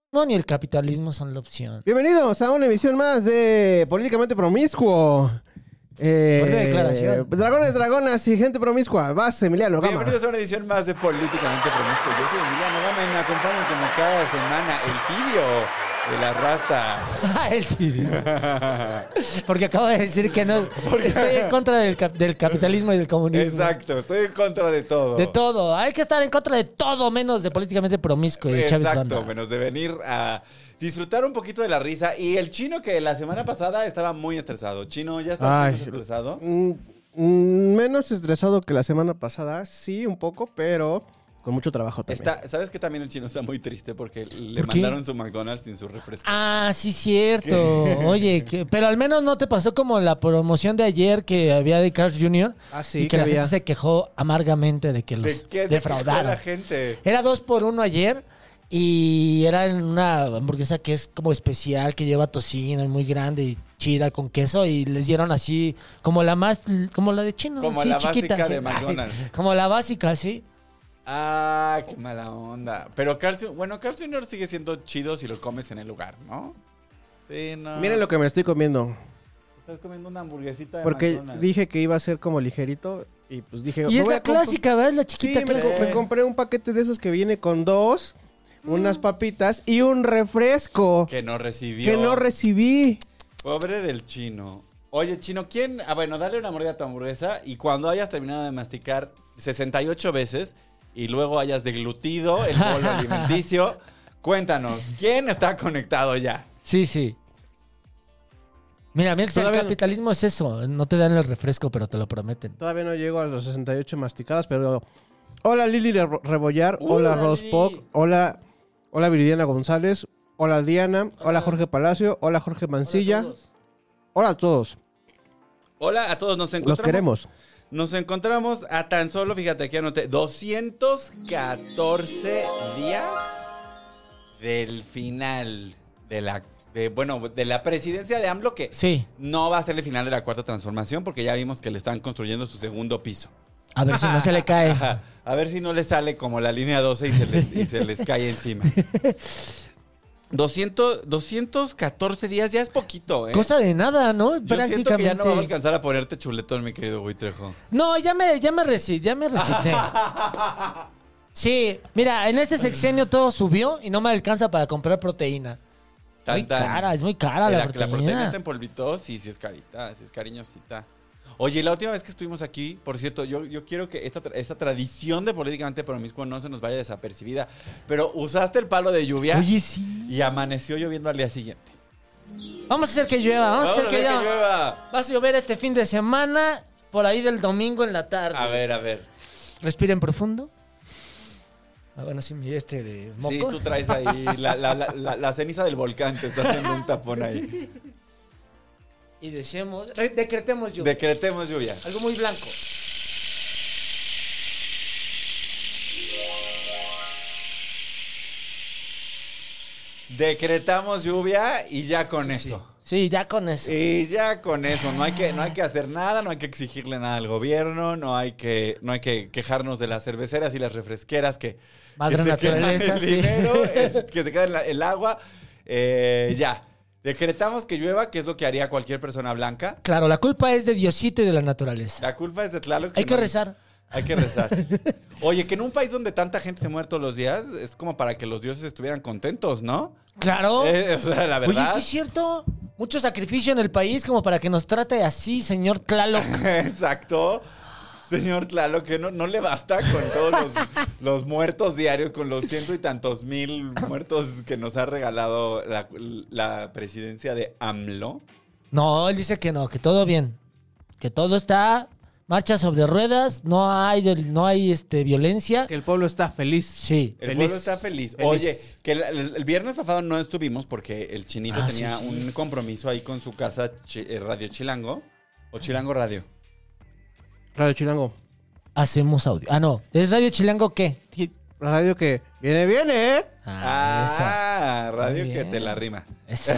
ni el capitalismo son la opción. Bienvenidos a una emisión más de Políticamente Promiscuo. Fuerte declaración. Dragones, dragonas y gente promiscua. Vas, Emiliano Gama. Bienvenidos a una edición más de Políticamente Promiscuo. Yo soy Emiliano Gama y me acompañan como cada semana el tibio de las rastas. El tibio. Porque acabo de decir que no. Estoy en contra del capitalismo y del comunismo. Exacto, estoy en contra de todo. De todo. Hay que estar en contra de todo menos de Políticamente Promiscuo y de Chávez Exacto, Banda. menos de venir a disfrutar un poquito de la risa. Y el chino que la semana pasada estaba muy estresado. Chino, ¿ya estás menos estresado? Menos estresado que la semana pasada, sí, un poco, pero con mucho trabajo también. ¿Sabes que también el chino está muy triste porque le ¿Por qué? mandaron su McDonald's sin su refresco? Ah, sí, cierto. Oye, pero al menos no te pasó como la promoción de ayer que había de Carl's Jr. Ah, sí, y que que la había. gente se quejó amargamente de que ¿De los qué se quejó defraudaron. la gente? Era 2x1 ayer y era en una hamburguesa que es como especial, que lleva tocino, muy grande y chida con queso y les dieron así como la de chino, Como así, la chiquita, básica así. de McDonald's. Ay, como la básica, sí. Ah, qué mala onda. Pero Carl's Jr. sigue siendo chido si lo comes en el lugar, ¿no? Sí, no. Miren lo que me estoy comiendo. Estás comiendo una hamburguesita de Porque McDonald's. dije que iba a ser como ligerito y pues dije... Y me es voy la a comprar- clásica, ¿verdad? La Sí, chiquita me clásica. compré un paquete de esos que viene con dos, unas papitas y un refresco Que no recibió. que no recibí. Pobre del chino. Oye, chino, ¿quién? Ah, bueno, dale una mordida a tu hamburguesa y cuando hayas terminado de masticar 68 veces y luego hayas deglutido el bolo alimenticio, cuéntanos, ¿quién está conectado ya? Sí. Mira, el Todavía no. capitalismo es eso. No te dan el refresco, pero te lo prometen. Todavía no llego a los 68 masticadas, pero... Hola Lili Rebollar, hola Hola, Rose Lili. Poc, hola Viridiana González, hola Diana, hola Jorge Palacio, hola Jorge Mancilla, hola a todos, Hola a todos, nos encontramos. los queremos. Nos encontramos a tan solo, fíjate, aquí anoté, 214 días del final de la presidencia de AMLO, que Sí. no va a ser el final de la cuarta transformación porque ya vimos que le están construyendo su segundo piso. A ver si no se le cae. Ajá. A ver si no le sale como la línea 12 y se les cae encima. 214 días ya es poquito, ¿eh? Cosa de nada, ¿no? Yo siento que ya no va a alcanzar a ponerte chuletón, mi querido Huitrejo. No, ya me recité. Sí, mira, en este sexenio todo subió y no me alcanza para comprar proteína. Tan, Muy tan. cara, es muy cara la La proteína proteína. está en polvito, sí es carita, sí es cariñosita. Oye, la última vez que estuvimos aquí, por cierto, yo quiero que esta tradición de Políticamente Promiscuo no se nos vaya desapercibida, pero usaste el palo de lluvia Oye, sí. y amaneció lloviendo al día siguiente. Vamos a hacer que llueva, vamos a hacer que llueva. llueva. Va a llover este fin de semana, por ahí del domingo en la tarde. A ver. Respiren profundo. Ah, bueno, sí, de moco. Sí, tú traes ahí la ceniza del volcán, te está haciendo un tapón ahí. Y decimos, decretemos lluvia. Decretemos lluvia. Algo muy blanco. Decretamos lluvia y ya con eso. Sí, ya con eso. Y ya con eso, no hay que hacer nada, no hay que exigirle nada al gobierno, no hay que quejarnos de las cerveceras y las refresqueras que Madre se quedan naturaleza, el sí. dinero, que se queda el agua. Ya, decretamos que llueva, que es lo que haría cualquier persona blanca. Claro, la culpa es de Diosito y de la naturaleza. La culpa es de Tlaloc. Hay que rezar. Hay que rezar. Oye, que en un país donde tanta gente se muere todos los días, es como para que los dioses estuvieran contentos, ¿no? Claro. O sea, la Oye, verdad. sí es cierto. Mucho sacrificio en el país como para que nos trate así, señor Tlaloc. Exacto. Señor Tlaloc, que no le basta con todos los muertos diarios, con los ciento y tantos mil muertos que nos ha regalado la presidencia de AMLO. No, él dice que no, que todo bien. Que todo está marcha sobre ruedas, no hay violencia. Que el pueblo está feliz. Sí. El Feliz. pueblo está feliz. Oye, que el viernes pasado no estuvimos porque el chinito tenía sí, sí. un compromiso ahí con su casa Radio Chilango. O Chilango Radio. Radio Chilango. Hacemos audio. Ah, no. ¿Es Radio Chilango qué? La radio que Viene, ¿eh? Radio Muy que bien. te la rima. Eso.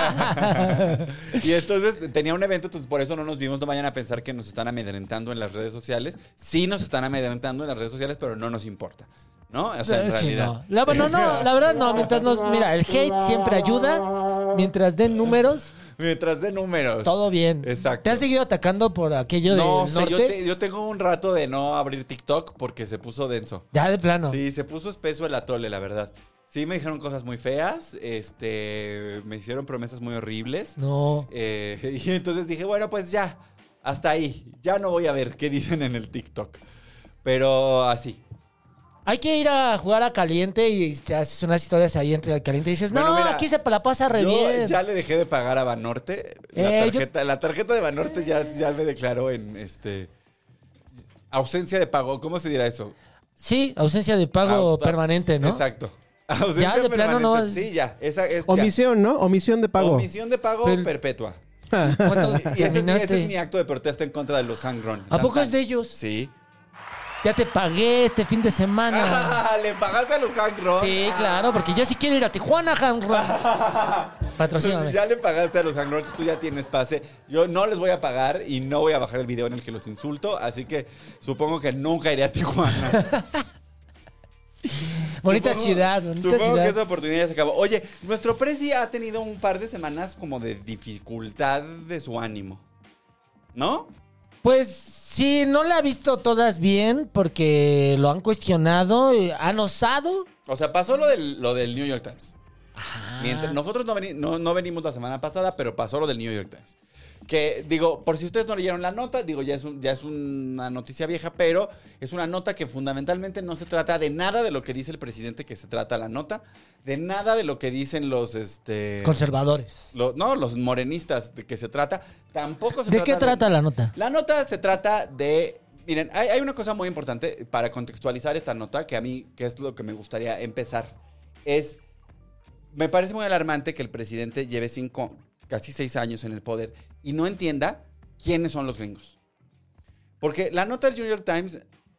Y entonces tenía un evento, entonces por eso no nos vimos. No vayan a pensar que nos están amedrentando en las redes sociales. Sí nos están amedrentando en las redes sociales, pero no nos importa. ¿No? O sea, en Sí, realidad. no. La verdad no. Mira, el hate siempre ayuda. Mientras den números, Mientras de números. todo bien. Exacto. ¿Te han seguido atacando por aquello No del sé, norte? yo tengo un rato de no abrir TikTok porque se puso denso. Ya de plano. Sí, se puso espeso el atole, la verdad. Sí, me dijeron cosas muy feas. Me hicieron promesas muy horribles. No. Y entonces dije, bueno, pues ya. Hasta ahí. Ya no voy a ver qué dicen en el TikTok. Pero así. Hay que ir a jugar a caliente y te haces unas historias ahí entre el caliente y dices, Bueno, no, mira, aquí se la pasa re Yo bien. ya le dejé de pagar a Banorte. La tarjeta de Banorte ya me declaró en ausencia de pago. ¿Cómo se dirá eso? Sí, ausencia de pago Ah, permanente, ¿no? Exacto. Ausencia Ya, de plano, no- Sí, ya. Esa es Omisión, ¿no? Omisión de pago. Omisión de pago Pero- perpetua. ¿Cuánto Y ese terminaste? es mi acto de protesta en contra de los Hangron. ¿A poco es de ellos? Sí. Ya te pagué este fin de semana. ¿Le pagaste a los Hangron? Sí, claro, porque yo sí quiero ir a Tijuana, Hanron. Patrocíname. Ya le pagaste a los Hangron, tú ya tienes pase. Yo no les voy a pagar y no voy a bajar el video en el que los insulto, así que supongo que nunca iré a Tijuana. Bonita Supongo- ciudad, bonita Supongo que ciudad. esa oportunidad ya se acabó. Oye, nuestro presi ha tenido un par de semanas como de dificultad de su ánimo. ¿No? Pues sí, no la ha visto todas bien porque lo han cuestionado, han osado. O sea, pasó lo del New York Times. Ajá. Nosotros no venimos la semana pasada, pero pasó lo del New York Times. Que, digo, por si ustedes no leyeron la nota, digo, ya es una noticia vieja, pero es una nota que fundamentalmente no se trata de nada de lo que dice el presidente que se trata la nota, de nada de lo que dicen los, Conservadores. los morenistas de que se trata, tampoco se ¿De trata qué trata la nota? La nota se trata de... Miren, hay una cosa muy importante para contextualizar esta nota, que a mí, que es lo que me gustaría empezar, es... Me parece muy alarmante que el presidente lleve casi 6 años en el poder y no entienda quiénes son los gringos. Porque la nota del New York Times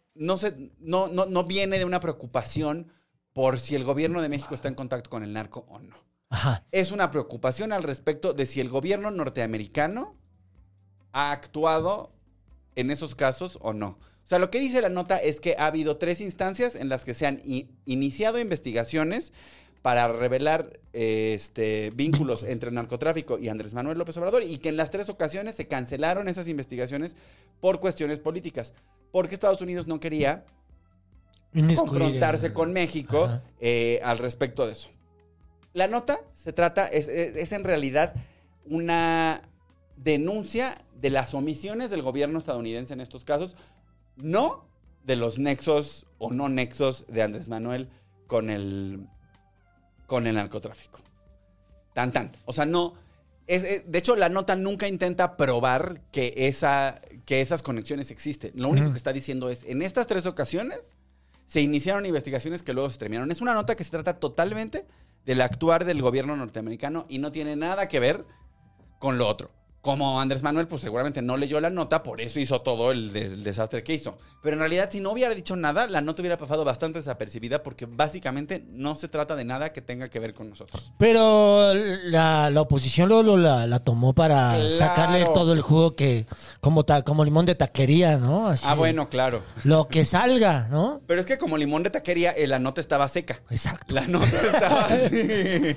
no viene de una preocupación por si el gobierno de México está en contacto con el narco o no. Ajá. Es una preocupación al respecto de si el gobierno norteamericano ha actuado en esos casos o no. O sea, lo que dice la nota es que ha habido 3 instancias en las que se han iniciado investigaciones para revelar vínculos entre narcotráfico y Andrés Manuel López Obrador y que en las 3 ocasiones se cancelaron esas investigaciones por cuestiones políticas, porque Estados Unidos no quería confrontarse con México al respecto de eso. La nota se trata, es en realidad una denuncia de las omisiones del gobierno estadounidense en estos casos, no de los nexos o no nexos de Andrés Manuel con el narcotráfico. Tan. O sea, no... de hecho, la nota nunca intenta probar que esas conexiones existen. Lo único que está diciendo es, en estas 3 ocasiones se iniciaron investigaciones que luego se terminaron. Es una nota que se trata totalmente del actuar del gobierno norteamericano y no tiene nada que ver con lo otro. Como Andrés Manuel, pues seguramente no leyó la nota, por eso hizo todo el desastre que hizo. Pero en realidad, si no hubiera dicho nada, la nota hubiera pasado bastante desapercibida porque básicamente no se trata de nada que tenga que ver con nosotros. Pero la oposición luego la tomó para Claro. sacarle todo el jugo que como limón de taquería, ¿no? Así, Bueno, claro. lo que salga, ¿no? Pero es que como limón de taquería, la nota estaba seca. Exacto. La nota estaba así.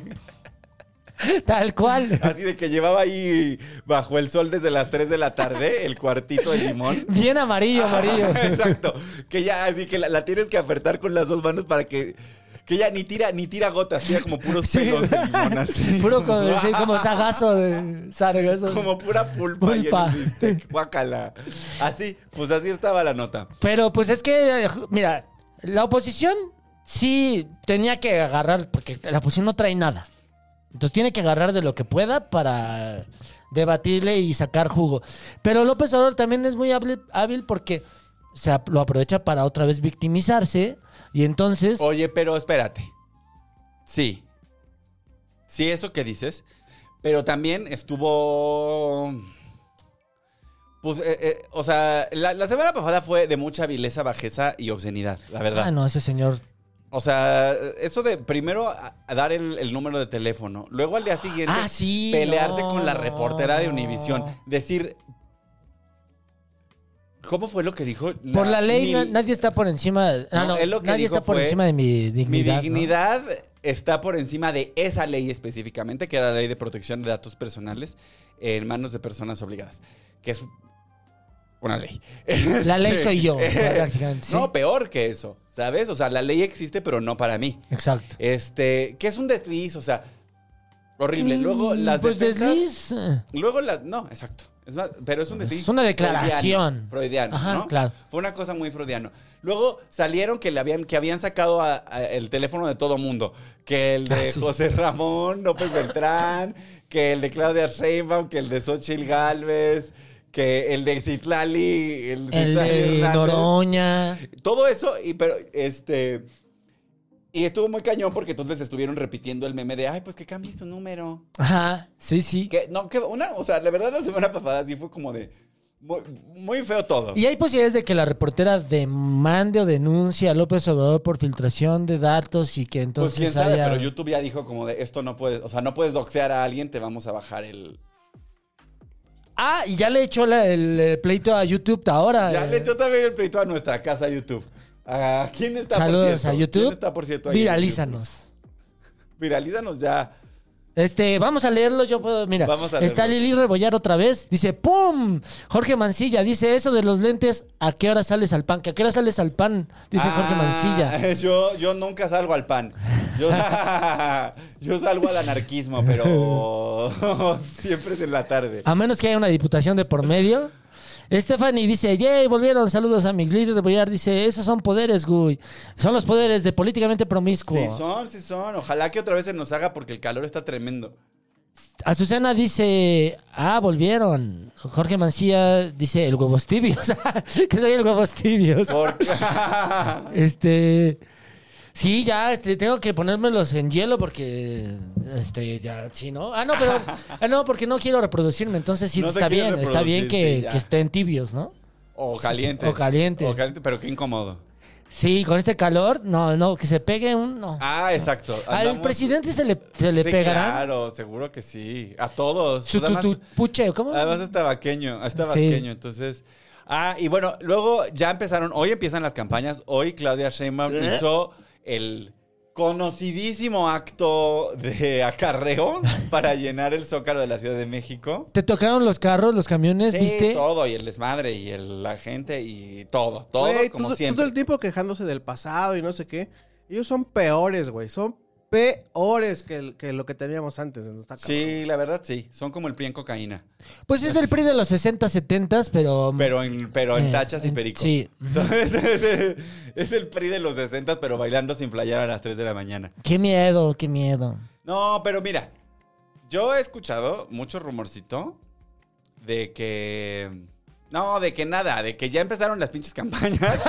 Tal cual. Así de que llevaba ahí bajo el sol desde las 3 de la tarde el cuartito de limón. Bien amarillo. Exacto. Que ya así que la tienes que apretar con las 2 manos para que ya ni tira gotas, tira como puros Sí. pelos de limón así. Puro como sagazo de sargazo. Como pura pulpa. Y en Pulpa. un bistec. Guácala. Así, pues así estaba la nota. Pero pues es que, mira, la oposición sí tenía que agarrar, porque la oposición no trae nada. Entonces tiene que agarrar de lo que pueda para debatirle y sacar jugo. Pero López Obrador también es muy hábil porque lo aprovecha para otra vez victimizarse y entonces... Oye, pero espérate. Sí, eso que dices. Pero también estuvo... Pues, o sea, la semana pasada fue de mucha vileza, bajeza y obscenidad, la verdad. Ah, no, ese señor O sea, eso de primero a dar el número de teléfono, luego al día siguiente sí, pelearse no, con la reportera de no. Univisión, decir, ¿cómo fue lo que dijo? Por la ley mil- nadie está por encima. él lo que nadie dijo está por fue, encima de mi Mi dignidad. ¿no? dignidad está por encima de esa ley específicamente, que era la ley de protección de datos personales en manos de personas obligadas, que es una ley. La ley soy yo, Este, prácticamente. ¿sí? No, peor que eso, ¿sabes? O sea, la ley existe, pero no para mí. Exacto. Que es un desliz, o sea, horrible. Luego las pues defensas- desliz. Luego las... No, exacto. Es más, pero es un desliz. Es una declaración. Freudiano, Ajá, ¿no? claro. Fue una cosa muy freudiano. Luego salieron que habían sacado el teléfono de todo mundo. Que el de sí. José Ramón López Beltrán, que el de Claudia Sheinbaum, que el de Xochitl Gálvez, que el de Citlali, El Citlali de Hernández. Noroña. Todo eso, y estuvo muy cañón porque entonces estuvieron repitiendo el meme de, ay, pues que cambie su número. Ajá, sí. O sea, la verdad la semana pasada sí fue como de muy, muy feo todo. Y hay posibilidades de que la reportera demande o denuncie a López Obrador por filtración de datos y que Pues entonces quién sabe, haya... pero YouTube ya dijo como de, esto no puedes, o sea, no puedes doxear a alguien, te vamos a bajar el... Ah, y ya le echó el pleito a YouTube ahora. Ya le echó también el pleito a nuestra casa YouTube. ¿A quién está Saludos por cierto? a YouTube. ¿Quién está por cierto ahí en Viralízanos. YouTube? Viralízanos ya. Vamos a leerlo, yo puedo, mira. Vamos a Está leerlos. Lili Rebollar otra vez. Dice, ¡pum! Jorge Mancilla dice eso de los lentes, ¿a qué hora sales al pan? ¿Que a qué hora sales al pan? Dice Jorge Mancilla. Yo nunca salgo al pan. Yo salgo al anarquismo, pero siempre es en la tarde. A menos que haya una diputación de por medio. Stephanie dice, ¡yay! Volvieron, saludos a Mix. Lili Rebollar dice, esos son poderes, güey. Son los poderes de políticamente promiscuo. Sí son. Ojalá que otra vez se nos haga porque el calor está tremendo. Azucena dice, volvieron. Jorge Mancilla dice, el huevos tibios. Que soy el huevos tibios. Porque... Sí, ya, tengo que ponérmelos en hielo porque, ya, sí, ¿no? No, porque no quiero reproducirme, entonces sí, No te está quieres bien, está bien reproducir, sí, que ya. estén tibios, ¿no? O calientes. O calientes. Pero qué incómodo. Sí, con este calor, no, que se pegue no. Ah, exacto. Al Andamos- presidente se le Sí, pegará claro, seguro que sí. A todos. su Pues además- puche, ¿cómo? Además está vaqueño, Sí. entonces... y bueno, luego ya empezaron, hoy empiezan las campañas, hoy Claudia Sheinbaum hizo el conocidísimo acto de acarreo para llenar el Zócalo de la Ciudad de México. ¿Te tocaron los carros, los camiones, Sí, viste? todo, y el desmadre, y la gente, y todo Güey, como todo siempre. el tiempo quejándose del pasado y no sé qué. Ellos son peores, güey. Son peores que lo que teníamos antes. Está cabrón. Sí, la verdad sí, son como el PRI en cocaína, Pues es el PRI de los 60, 70, pero... pero en tachas y perico. Sí. ¿Sabes? Es el PRI de los 60, pero bailando sin playar a las 3 de la mañana. Qué miedo, qué miedo. No, pero mira, yo he escuchado mucho rumorcito de que... No, de que nada, de que ya empezaron las pinches campañas.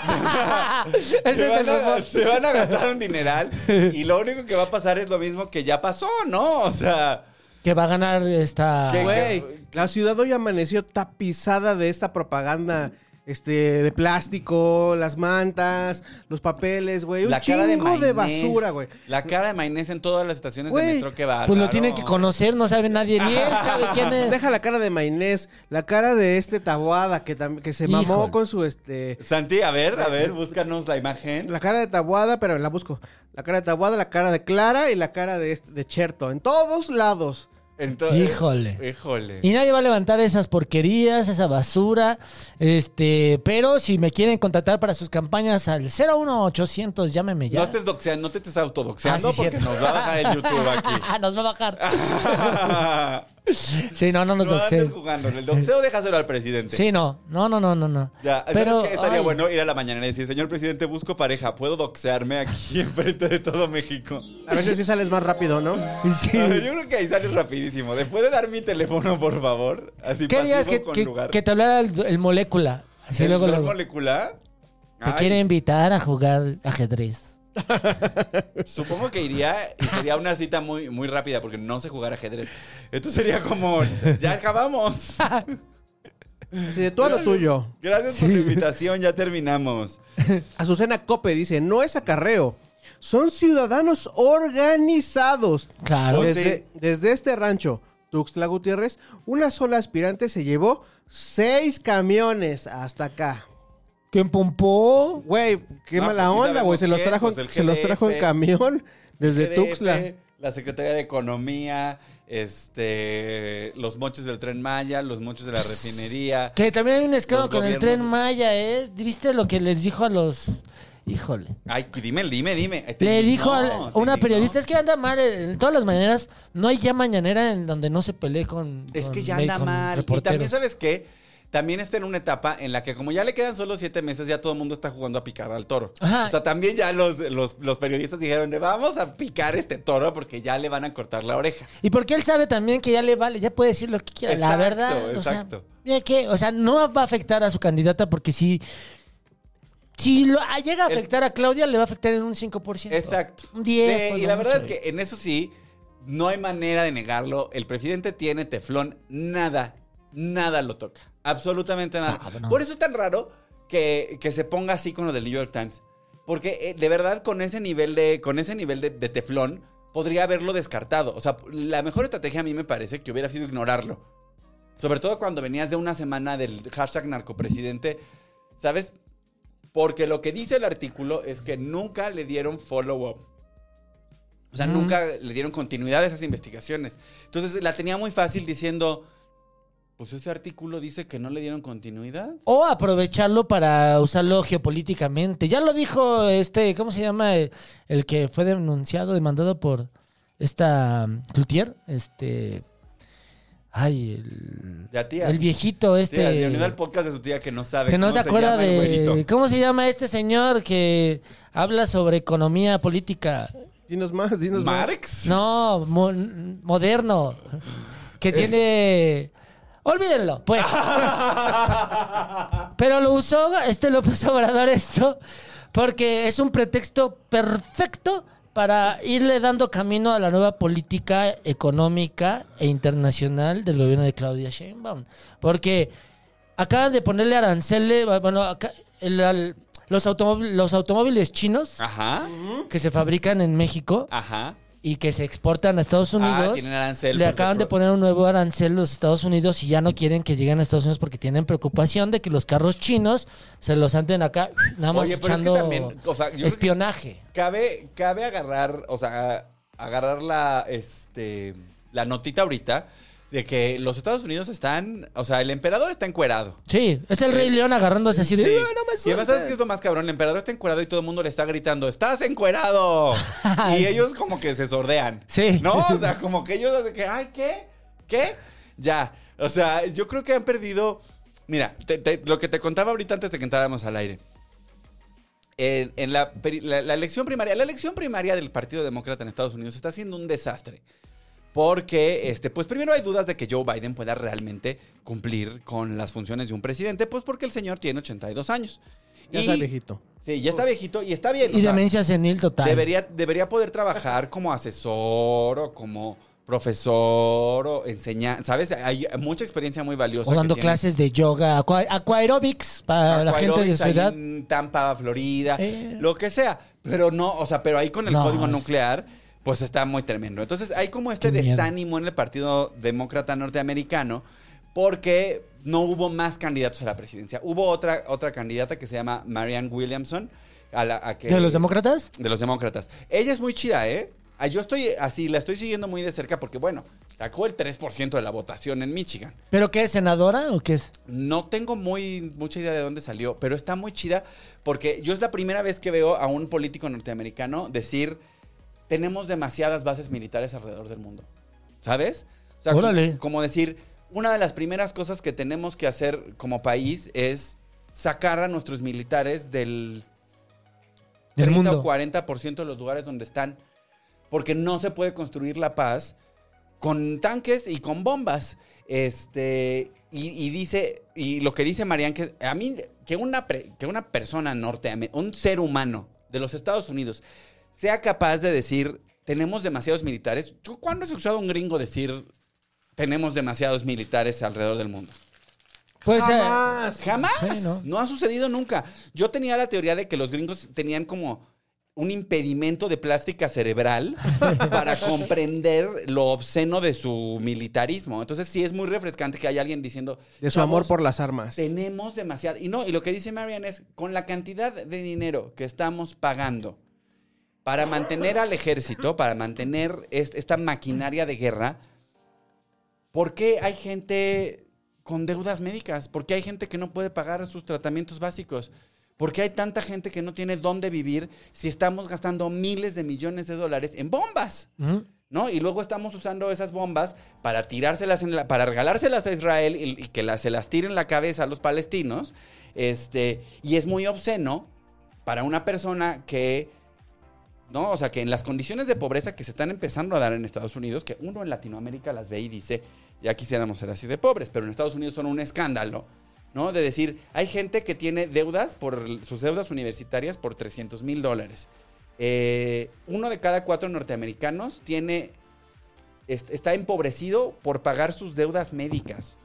Ese es el rumor. Se van a gastar un dineral y lo único que va a pasar es lo mismo que ya pasó, ¿no? O sea... Que va a ganar esta... ¿Qué? Güey, la ciudad hoy amaneció tapizada de esta propaganda de plástico, las mantas, los papeles, güey. Un chingo de Maynés, basura, güey. La cara de Maynés en todas las estaciones Güey, de metro que va. Pues lo tienen que conocer, no sabe nadie, ni él sabe quién es. Deja la cara de Maynés, la cara de Taboada, que se mamó Híjole. con su Santi, a ver, búscanos la imagen. la cara de Taboada, pero la busco. La cara de Taboada, la cara de Clara y la cara de Cherto. En todos lados. Híjole. Y nadie va a levantar esas porquerías, esa basura. Pero si me quieren contratar para sus campañas al 01800, llámeme ya. No estés doxeando, no te estés autodoxeando Ah, sí, porque cierto. nos va a bajar el YouTube aquí. Nos va a bajar. Sí, no nos No doxeen. andes jugando. El doxeo déjaselo al presidente. Sí, no. Ya, Pero, ¿sabes qué? Estaría ay. bueno ir a la mañana y decir, señor presidente, busco pareja, ¿puedo doxearme aquí enfrente de todo México? A ver si sales más rápido, ¿no? Sí. A ver, yo creo que ahí sales rapidísimo. ¿Después de dar mi teléfono, por favor? Así ¿Qué harías pasivo con lugar. que te hablara el molécula? Así ¿El luego, dron luego. molecular? Te Ay, quiere invitar a jugar ajedrez. Supongo que iría y sería una cita muy, muy rápida porque no sé jugar ajedrez. Esto sería como, ya acabamos. Así de tú a lo tuyo. Gracias por la invitación, ya terminamos. Azucena Cope dice, no es acarreo. son ciudadanos organizados. Claro. Pues Desde este rancho, Tuxtla Gutiérrez, una sola aspirante se llevó 6 camiones hasta acá. ¿Quién pompó? Güey, qué No, mala pues sí onda, güey. Se los sabemos trajo, quién, pues el se los trajo en GDF, camión desde GDF, Tuxtla. La Secretaría de Economía, los moches del Tren Maya, los moches de la refinería. Que también hay un escándalo Los con el gobiernos- Tren Maya, ¿eh? ¿Viste lo que les dijo a los...? Híjole. Ay, dime. Le dijo a ¿Te una indignó? periodista, es que anda mal, en todas las mañaneras, no hay ya mañanera en donde no se pelee con Es que con ya me- anda con mal. Y reporteros. también, ¿sabes qué? También está en una etapa en la que como ya le quedan solo 7 meses, ya todo el mundo está jugando a picar al toro. Ajá. O sea, también ya los periodistas dijeron, vamos a picar este toro porque ya le van a cortar la oreja. Y porque él sabe también que ya le vale, ya puede decir lo que quiera. La Exacto, verdad, exacto. o sea, mira que, o sea, no va a afectar a su candidata porque si llega a afectar a Claudia, le va a afectar en un 5%. Exacto. Un 10. Sí, y cuando la verdad mucho. es que en eso sí, no hay manera de negarlo. El presidente tiene teflón, nada lo toca. Absolutamente nada. Ah, bueno. Por eso es tan raro que se ponga así con lo del New York Times. Porque de verdad con ese nivel de teflón podría haberlo descartado. O sea, la mejor estrategia a mí me parece que hubiera sido ignorarlo. Sobre todo cuando venías de una semana del hashtag narcopresidente, ¿sabes? Porque lo que dice el artículo es que nunca le dieron follow-up. O sea, nunca le dieron continuidad a esas investigaciones. Entonces la tenía muy fácil diciendo, pues ese artículo dice que no le dieron continuidad. O aprovecharlo para usarlo geopolíticamente. Ya lo dijo ¿cómo se llama? El que fue demandado por esta Cloutier. Ya, tías. El viejito Tía, bienvenido al podcast de su tía que no sabe que no cómo se acuerda llama el güerito. de... ¿Cómo se llama este señor que habla sobre economía política? Dinos más. ¿Marx? No, moderno. Que tiene... Olvídenlo, pues. Pero lo usó López Obrador porque es un pretexto perfecto para irle dando camino a la nueva política económica e internacional del gobierno de Claudia Sheinbaum. Porque acaban de ponerle aranceles, bueno, los automóviles chinos Ajá, que se fabrican en México ajá. y que se exportan a Estados Unidos, tienen arancel le por acaban ser de poner un nuevo arancel a los Estados Unidos y ya no quieren que lleguen a Estados Unidos porque tienen preocupación de que los carros chinos se los anden acá nada más Oye, pero es que echando también, o sea, yo creo que espionaje. Cabe agarrar, o sea, agarrar la notita ahorita de que los Estados Unidos están, o sea, el emperador está encuerado. Sí, es el Rey León agarrándose así de... Sí. "Ah, no me Y además, ¿sabes sueltes". qué es lo más cabrón? El emperador está encuerado y todo el mundo le está gritando, ¡estás encuerado! Y ellos como que se sordean. Sí. ¿No? O sea, como que ellos de que, ¡ay, qué! ¿Qué? Ya. O sea, yo creo que han perdido... Mira, lo que te contaba ahorita antes de que entráramos al aire. En la elección primaria del Partido Demócrata en Estados Unidos está siendo un desastre. Porque, pues primero hay dudas de que Joe Biden pueda realmente cumplir con las funciones de un presidente, pues porque el señor tiene 82 años. Ya está viejito. Sí, ya está viejito y está bien. Y o sea, demencia senil total. debería poder trabajar como asesor o como profesor o enseñar, ¿sabes? Hay mucha experiencia muy valiosa. O dando que tiene. clases de yoga, aquaerobics para la gente de su Aquaerobics ahí edad. en Tampa, Florida, lo que sea. Pero no, o sea, pero ahí con el No, código es- nuclear, pues está muy tremendo. Entonces hay como este Qué miedo. desánimo en el Partido Demócrata Norteamericano porque no hubo más candidatos a la presidencia. Hubo otra candidata que se llama Marianne Williamson. ¿De los demócratas? De los demócratas. Ella es muy chida, ¿eh? Yo estoy así, la estoy siguiendo muy de cerca porque, bueno, sacó el 3% de la votación en Michigan. ¿Pero qué es, senadora o qué es? No tengo mucha idea de dónde salió, pero está muy chida porque yo es la primera vez que veo a un político norteamericano decir, tenemos demasiadas bases militares alrededor del mundo. ¿Sabes? O sea, Órale. como decir, una de las primeras cosas que tenemos que hacer como país es sacar a nuestros militares del Del 30 mundo. o 40% de los lugares donde están. Porque no se puede construir la paz con tanques y con bombas. Y dice, y lo que dice Marianne, que a mí, que una persona un ser humano de los Estados Unidos sea capaz de decir, tenemos demasiados militares. ¿Cuándo has escuchado a un gringo decir, tenemos demasiados militares alrededor del mundo? Pues, Jamás. Jamás. Sí, ¿no? No ha sucedido nunca. Yo tenía la teoría de que los gringos tenían como un impedimento de plástica cerebral para comprender lo obsceno de su militarismo. Entonces sí es muy refrescante que haya alguien diciendo... De su amor por las armas. Tenemos demasiado... Y lo que dice Marian es, con la cantidad de dinero que estamos pagando para mantener al ejército, para mantener esta maquinaria de guerra, ¿por qué hay gente con deudas médicas? ¿Por qué hay gente que no puede pagar sus tratamientos básicos? ¿Por qué hay tanta gente que no tiene dónde vivir si estamos gastando miles de millones de dólares en bombas? Ujú. ¿No? Y luego estamos usando esas bombas para tirárselas para regalárselas a Israel y que se las tiren en la cabeza a los palestinos. Y es muy obsceno para una persona que, ¿no? O sea, que en las condiciones de pobreza que se están empezando a dar en Estados Unidos, que uno en Latinoamérica las ve y dice, ya quisiéramos ser así de pobres, pero en Estados Unidos son un escándalo, ¿no? De decir, hay gente que tiene deudas por sus deudas universitarias por $300,000. Uno de cada 4 norteamericanos está empobrecido por pagar sus deudas médicas.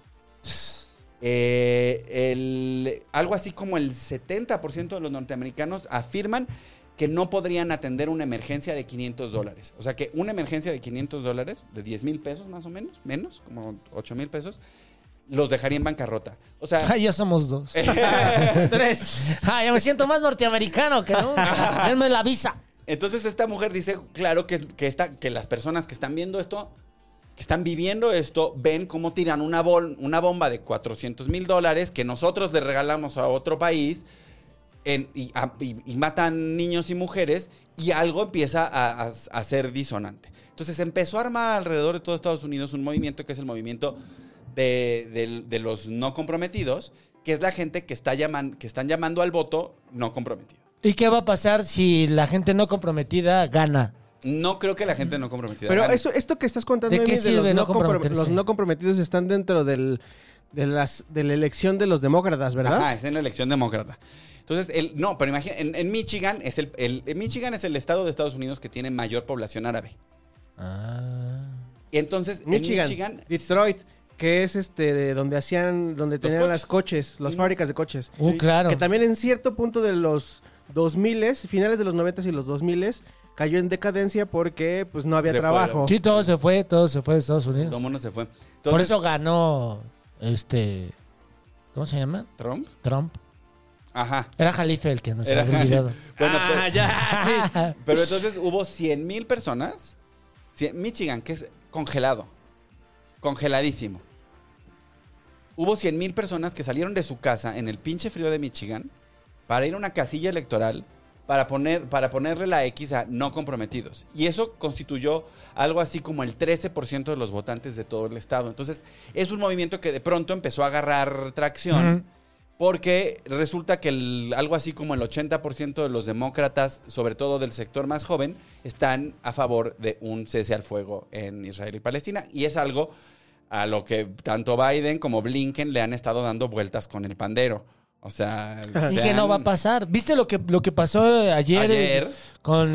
Algo así como el 70% de los norteamericanos afirman que no podrían atender una emergencia de $500. O sea que una emergencia de $500, de 10,000 pesos más o menos, menos, como 8,000 pesos, los dejaría en bancarrota. O sea... Ya somos 2. 3. Ya me siento más norteamericano que no. Denme la visa. Entonces esta mujer dice, claro, que las personas que están viendo esto, que están viviendo esto, ven cómo tiran una bomba de $400,000 que nosotros le regalamos a otro país y matan niños y mujeres y algo empieza a ser disonante. Entonces empezó a armar alrededor de todo Estados Unidos un movimiento que es el movimiento de los no comprometidos, que es la gente que están llamando al voto no comprometido. ¿Y qué va a pasar si la gente no comprometida gana? No creo que la gente no comprometida Pero gane. esto que estás contando, ¿De qué Emi, sirve no comprometerse? los no comprometidos están dentro de la elección de los demócratas, ¿verdad? Ajá, es en la elección demócrata. Entonces, pero imagina, en Michigan Michigan es el estado de Estados Unidos que tiene mayor población árabe. Y entonces, en Michigan, Detroit, que es de donde tenían coches. las coches, las fábricas de coches. Claro. Que también en cierto punto de los 2000, finales de los 90 y los 2000, cayó en decadencia porque pues no había Se trabajo. fueron. Sí, todo se fue de Estados Unidos. todo el mundo se fue. Por Entonces, eso ganó ¿cómo se llama? Trump. Ajá. Era Jalife el que nos Era había olvidado. Bueno, ya, sí. pero entonces hubo 100,000 personas. Michigan, que es congeladísimo. Hubo 100,000 personas que salieron de su casa en el pinche frío de Michigan para ir a una casilla electoral para ponerle la X a no comprometidos. Y eso constituyó algo así como el 13% de los votantes de todo el estado. Entonces, es un movimiento que de pronto empezó a agarrar tracción. Porque resulta que algo así como el 80% de los demócratas, sobre todo del sector más joven, están a favor de un cese al fuego en Israel y Palestina. Y es algo a lo que tanto Biden como Blinken le han estado dando vueltas con el pandero. O sea... Y que no va a pasar. ¿Viste lo que pasó ayer? Con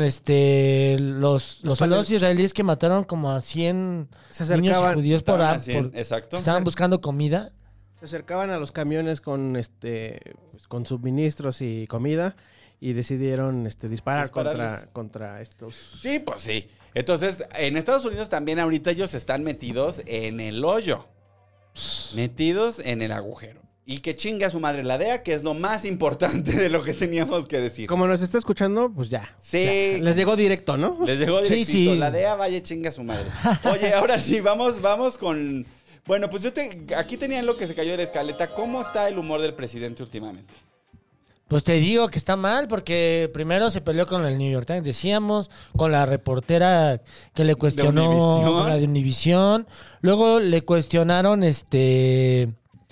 los soldados israelíes que mataron como a 100 niños judíos exacto. estaban buscando comida. Se acercaban a los camiones con con suministros y comida y decidieron disparar contra estos. Sí, pues sí. Entonces, en Estados Unidos también ahorita ellos están metidos en el hoyo. Metidos en el agujero. Y que chinga su madre la DEA, que es lo más importante de lo que teníamos que decir. Como nos está escuchando, pues ya. Sí. Ya. Les llegó directo, ¿no? Les llegó directito. Sí. La DEA vaya chinga su madre. Oye, ahora sí, vamos con... Bueno, pues aquí tenían lo que se cayó de la escaleta. ¿Cómo está el humor del presidente últimamente? Pues te digo que está mal porque primero se peleó con el New York Times, decíamos, con la reportera que le cuestionó, Univisión. la de Univisión. Luego le cuestionaron esta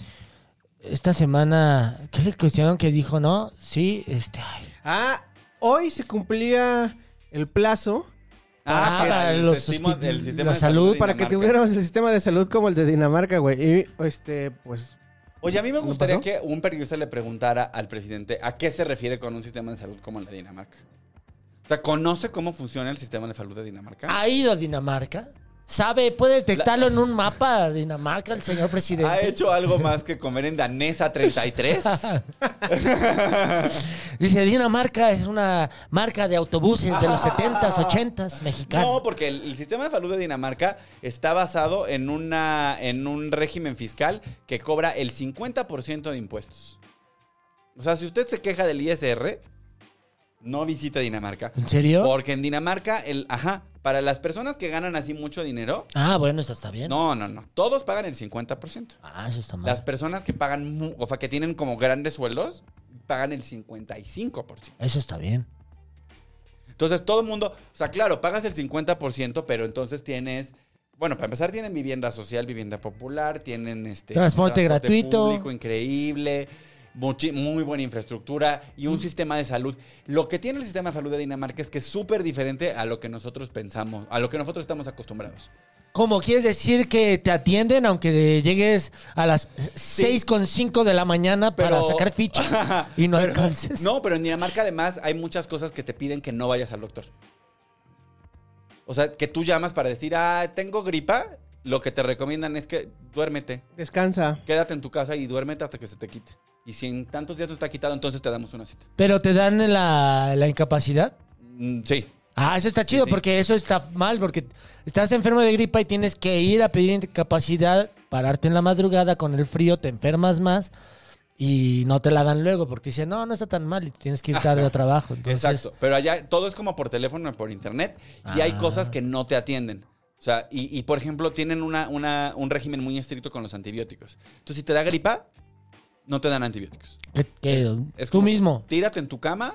semana, ¿qué le cuestionaron que dijo, no? Sí, Hoy se cumplía el plazo para el los sistema de la salud salud, de para que Dinamarca. tuviéramos el sistema de salud como el de Dinamarca, güey. Y pues Oye, a mí me gustaría pasó? que un periodista le preguntara al presidente a qué se refiere con un sistema de salud como el de Dinamarca. O sea, ¿conoce cómo funciona el sistema de salud de Dinamarca? ¿Ha ido a Dinamarca? puede detectarlo en un mapa de Dinamarca, el señor presidente. ¿Ha hecho algo más que comer en Danesa 33? Dice, Dinamarca es una marca de autobuses de los 70s, 80s mexicanos. No, porque el sistema de salud de Dinamarca está basado en un régimen fiscal que cobra el 50% de impuestos. O sea, si usted se queja del ISR, no visite Dinamarca. ¿En serio? Porque en Dinamarca, para las personas que ganan así mucho dinero, Ah, bueno, eso está bien. no. Todos pagan el 50%. Ah, eso está mal. Las personas que pagan, o sea, que tienen como grandes sueldos, pagan el 55%. Eso está bien. Entonces, todo el mundo, o sea, claro, pagas el 50%, pero entonces tienes, bueno, para empezar, tienen vivienda social, vivienda popular, tienen Transporte gratuito. público increíble, muy buena infraestructura y un sistema de salud. Lo que tiene el sistema de salud de Dinamarca es que es súper diferente a lo que nosotros pensamos, a lo que nosotros estamos acostumbrados. ¿Cómo quieres decir que te atienden aunque llegues a las 6:05 de la mañana para Pero- sacar ficha y no alcances? No, pero en Dinamarca además hay muchas cosas que te piden que no vayas al doctor. O sea, que tú llamas para decir, tengo gripa, lo que te recomiendan es que duérmete, Descansa. quédate en tu casa y duérmete hasta que se te quite. Y si en tantos días te está quitado, entonces te damos una cita. ¿Pero te dan la incapacidad? Sí. Ah, eso está chido, sí. porque eso está mal, porque estás enfermo de gripa y tienes que ir a pedir incapacidad, pararte en la madrugada con el frío, te enfermas más y no te la dan luego, porque dicen, no está tan mal y tienes que ir tarde a trabajo. Entonces, Exacto. Pero allá todo es como por teléfono o por internet y hay cosas que no te atienden. O sea, y por ejemplo, tienen un régimen muy estricto con los antibióticos. Entonces, si te da gripa, no te dan antibióticos. ¿qué? Es Tú como, mismo. Tírate en tu cama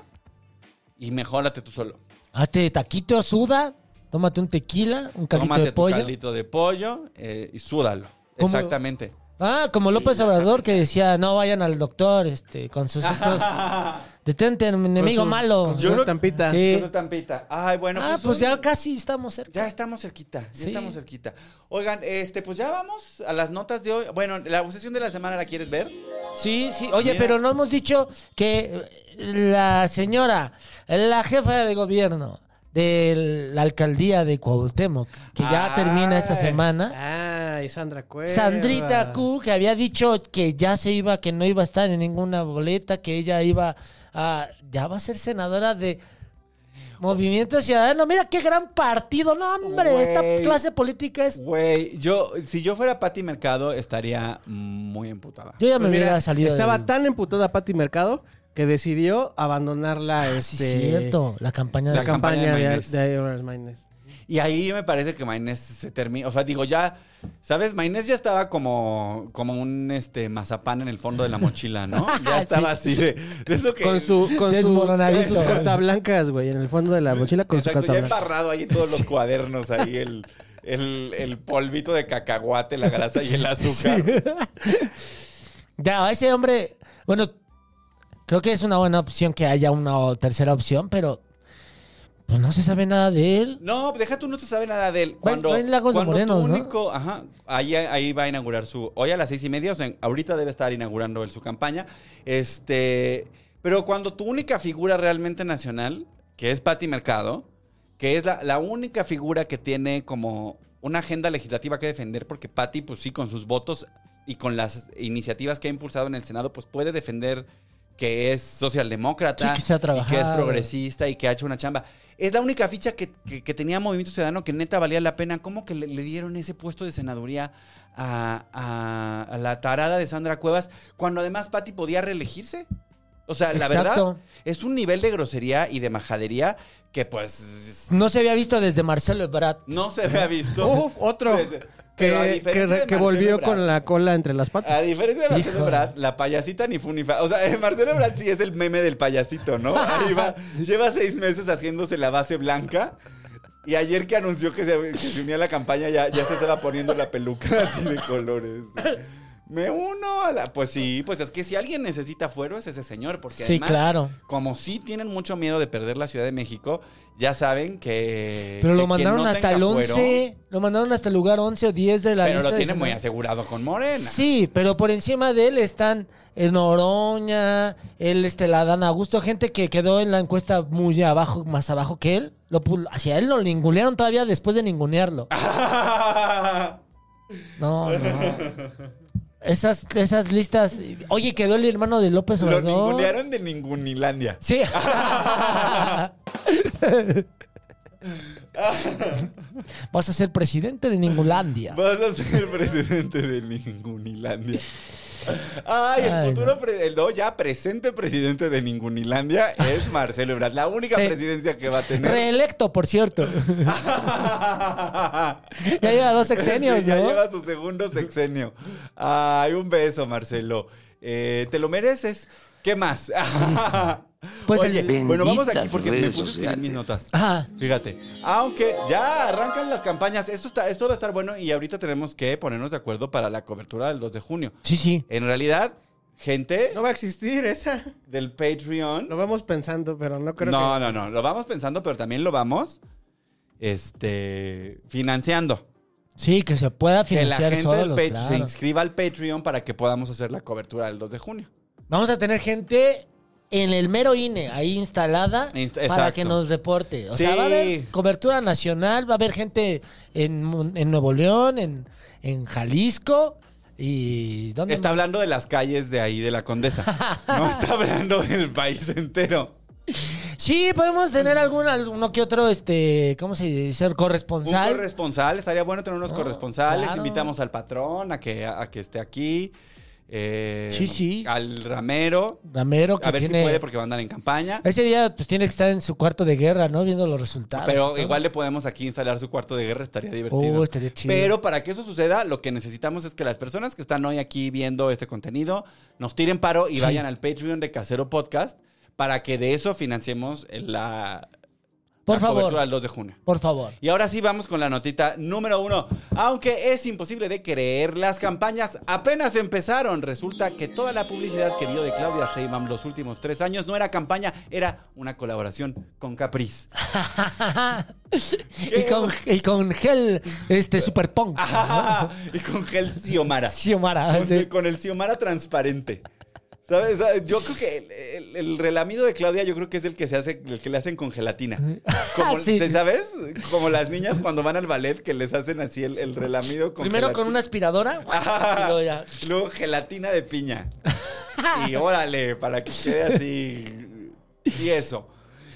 y mejórate tú solo. Hazte taquito, suda, tómate un tequila, un caldito Tómate de pollo. tu caldito de pollo y súdalo. ¿Cómo? Exactamente. Ah, como López Obrador que decía, no vayan al doctor con sus estos... Detente, enemigo malo. Con sus Yo no- estampitas. Sí. Esa estampita. Ay, bueno. Pues hoy- ya casi estamos cerca. Ya estamos cerquita, ya Sí. estamos cerquita. Oigan, pues ya vamos a las notas de hoy. Bueno, la obsesión de la semana, ¿la quieres ver? Sí. Oye, Mira. pero no hemos dicho que la señora, la jefa de gobierno de la alcaldía de Cuauhtémoc, que ya termina esta Ay. semana, Ay, Sandra Cuevas. Sandrita Q, que había dicho que ya que no iba a estar en ninguna boleta, que ella ya va a ser senadora de Movimiento Ciudadano. Mira qué gran partido. No, hombre, Güey. esta clase política es... Güey, si yo fuera Pati Mercado, estaría muy emputada. Yo ya me Pues mira, hubiera salido estaba del- tan emputada Pati Mercado que decidió abandonar Sí, cierto, la campaña la de... campaña de Maynés. Aurora Maynés. Y ahí me parece que Maynés se termina. O sea, digo, ya, ¿sabes? Maynés ya estaba como un mazapán en el fondo de la mochila, ¿no? Ya estaba así de eso que. Con sus Desmoronadito. cortablancas, güey, en el fondo de la mochila con su Exacto, ya cortablanca. embarrado ahí todos los cuadernos, ahí el polvito de cacahuate, la grasa y el azúcar. Ya, ese hombre... Bueno, creo que es una buena opción que haya una tercera opción, pero... Pues no se sabe nada de él. No, deja tú, no se sabe nada de él. Va en Lagos de Moreno, tu ¿no? único, ahí va a inaugurar hoy a las 6:30, o sea, ahorita debe estar inaugurando él su campaña. Pero cuando tu única figura realmente nacional, que es Pati Mercado, que es la única figura que tiene como una agenda legislativa que defender, porque Pati, pues sí, con sus votos y con las iniciativas que ha impulsado en el Senado, pues puede defender que es socialdemócrata, Sí, que se ha y que es trabajado. progresista y que ha hecho una chamba. Es la única ficha que tenía Movimiento Ciudadano que neta valía la pena. ¿Cómo que le dieron ese puesto de senaduría a la tarada de Sandra Cuevas cuando además Pati podía reelegirse? O sea, la Exacto. verdad, es un nivel de grosería y de majadería que pues No se había visto desde Marcelo Ebrard. no se había visto. Uf, otro. Pero a Que diferencia de volvió Marcelo Ebrard, con la cola entre las A patas. diferencia de Marcelo Híjole. Ebrard, la payasita ni fu ni fa. O sea, Marcelo Ebrard sí es el meme del payasito, ¿no? Ahí va. Lleva 6 meses haciéndose la base blanca. Y ayer que anunció que se unía a la campaña, ya se estaba poniendo la peluca así de colores. Me uno a la... Pues sí, pues es que si alguien necesita fuero es ese señor. Porque Sí, además, claro. como sí tienen mucho miedo de perder la Ciudad de México, ya saben que... Pero que lo quien mandaron no hasta tenga el fuero, 11. Lo mandaron hasta el lugar 11 o 10 de la pero lista. lo de tiene muy senadores. asegurado con Morena. Sí, pero por encima de él están Noroña, la Dan Augusto, gente que quedó en la encuesta muy abajo, más abajo que él. Hacia él lo ningunearon todavía después de ningunearlo. No. Esas listas. Oye, quedó el hermano de López Lo Obrador. ningunearon de Ningunilandia. Sí. Vas a ser presidente de Ningulandia. Vas a ser presidente de Ningunilandia. Ay, el Ay, futuro, no, ya presente presidente de Ningunilandia es Marcelo Ebrard. La única Sí. presidencia que va a tener. Reelecto, por cierto. Ya lleva 2 sexenios, Sí, ya ¿no? lleva su segundo sexenio. Ay, un beso, Marcelo. Te lo mereces. ¿Qué más? Pues Oye, el- bueno, vamos aquí Benditas porque me redes puse a escribir mis sociales. notas. Ajá. Fíjate, aunque ya arrancan las campañas, esto va a estar bueno y ahorita tenemos que ponernos de acuerdo para la cobertura del 2 de junio. Sí. En realidad, gente No va a existir esa. del Patreon. Lo vamos pensando, pero no creo No, que... no, no, lo vamos pensando, pero también lo vamos financiando. Sí, que se pueda Que la financiar gente del solo, Patreon se claro. inscriba al Patreon para que podamos hacer la cobertura del 2 de junio. Vamos a tener gente en el mero INE, ahí instalada, para Exacto. que nos reporte. O Sí. sea, va a haber cobertura nacional, va a haber gente en Nuevo León, en Jalisco y... ¿dónde Está más? hablando de las calles de ahí, de la Condesa. No está hablando del país entero. Sí, podemos tener alguno que otro, ¿cómo se dice? Un Corresponsal. corresponsal, estaría bueno tener unos No, corresponsales. claro. Invitamos al patrón a que esté aquí. Sí. Al ramero. Ramero, que A ver tiene... si puede porque va a andar en campaña. Ese día, pues, tiene que estar en su cuarto de guerra, ¿no? Viendo los resultados. y Pero todo. igual le podemos aquí instalar su cuarto de guerra, estaría divertido. Estaría chido. Pero para que eso suceda, lo que necesitamos es que las personas que están hoy aquí viendo este contenido nos tiren paro y Sí. vayan al Patreon de Casero Podcast para que de eso financiemos Por la favor. cobertura del 2 de junio. Por favor. Y ahora sí vamos con la notita número 1. Aunque es imposible de creer, las campañas apenas empezaron. Resulta que toda la publicidad que vio de Claudia Sheinbaum los últimos 3 años no era campaña, era una colaboración con Capriz. y con gel, Super Punk. Y con gel Xiomara. Xiomara. Con el Xiomara transparente. ¿Sabes? Yo creo que el relamido de Claudia, yo creo que es el que le hacen con gelatina. Como, Sí. ¿sabes? Como las niñas cuando van al ballet que les hacen así el relamido con Primero gelatina. con una aspiradora. Y luego ya. Luego gelatina de piña. Y órale, para que quede así. Y eso.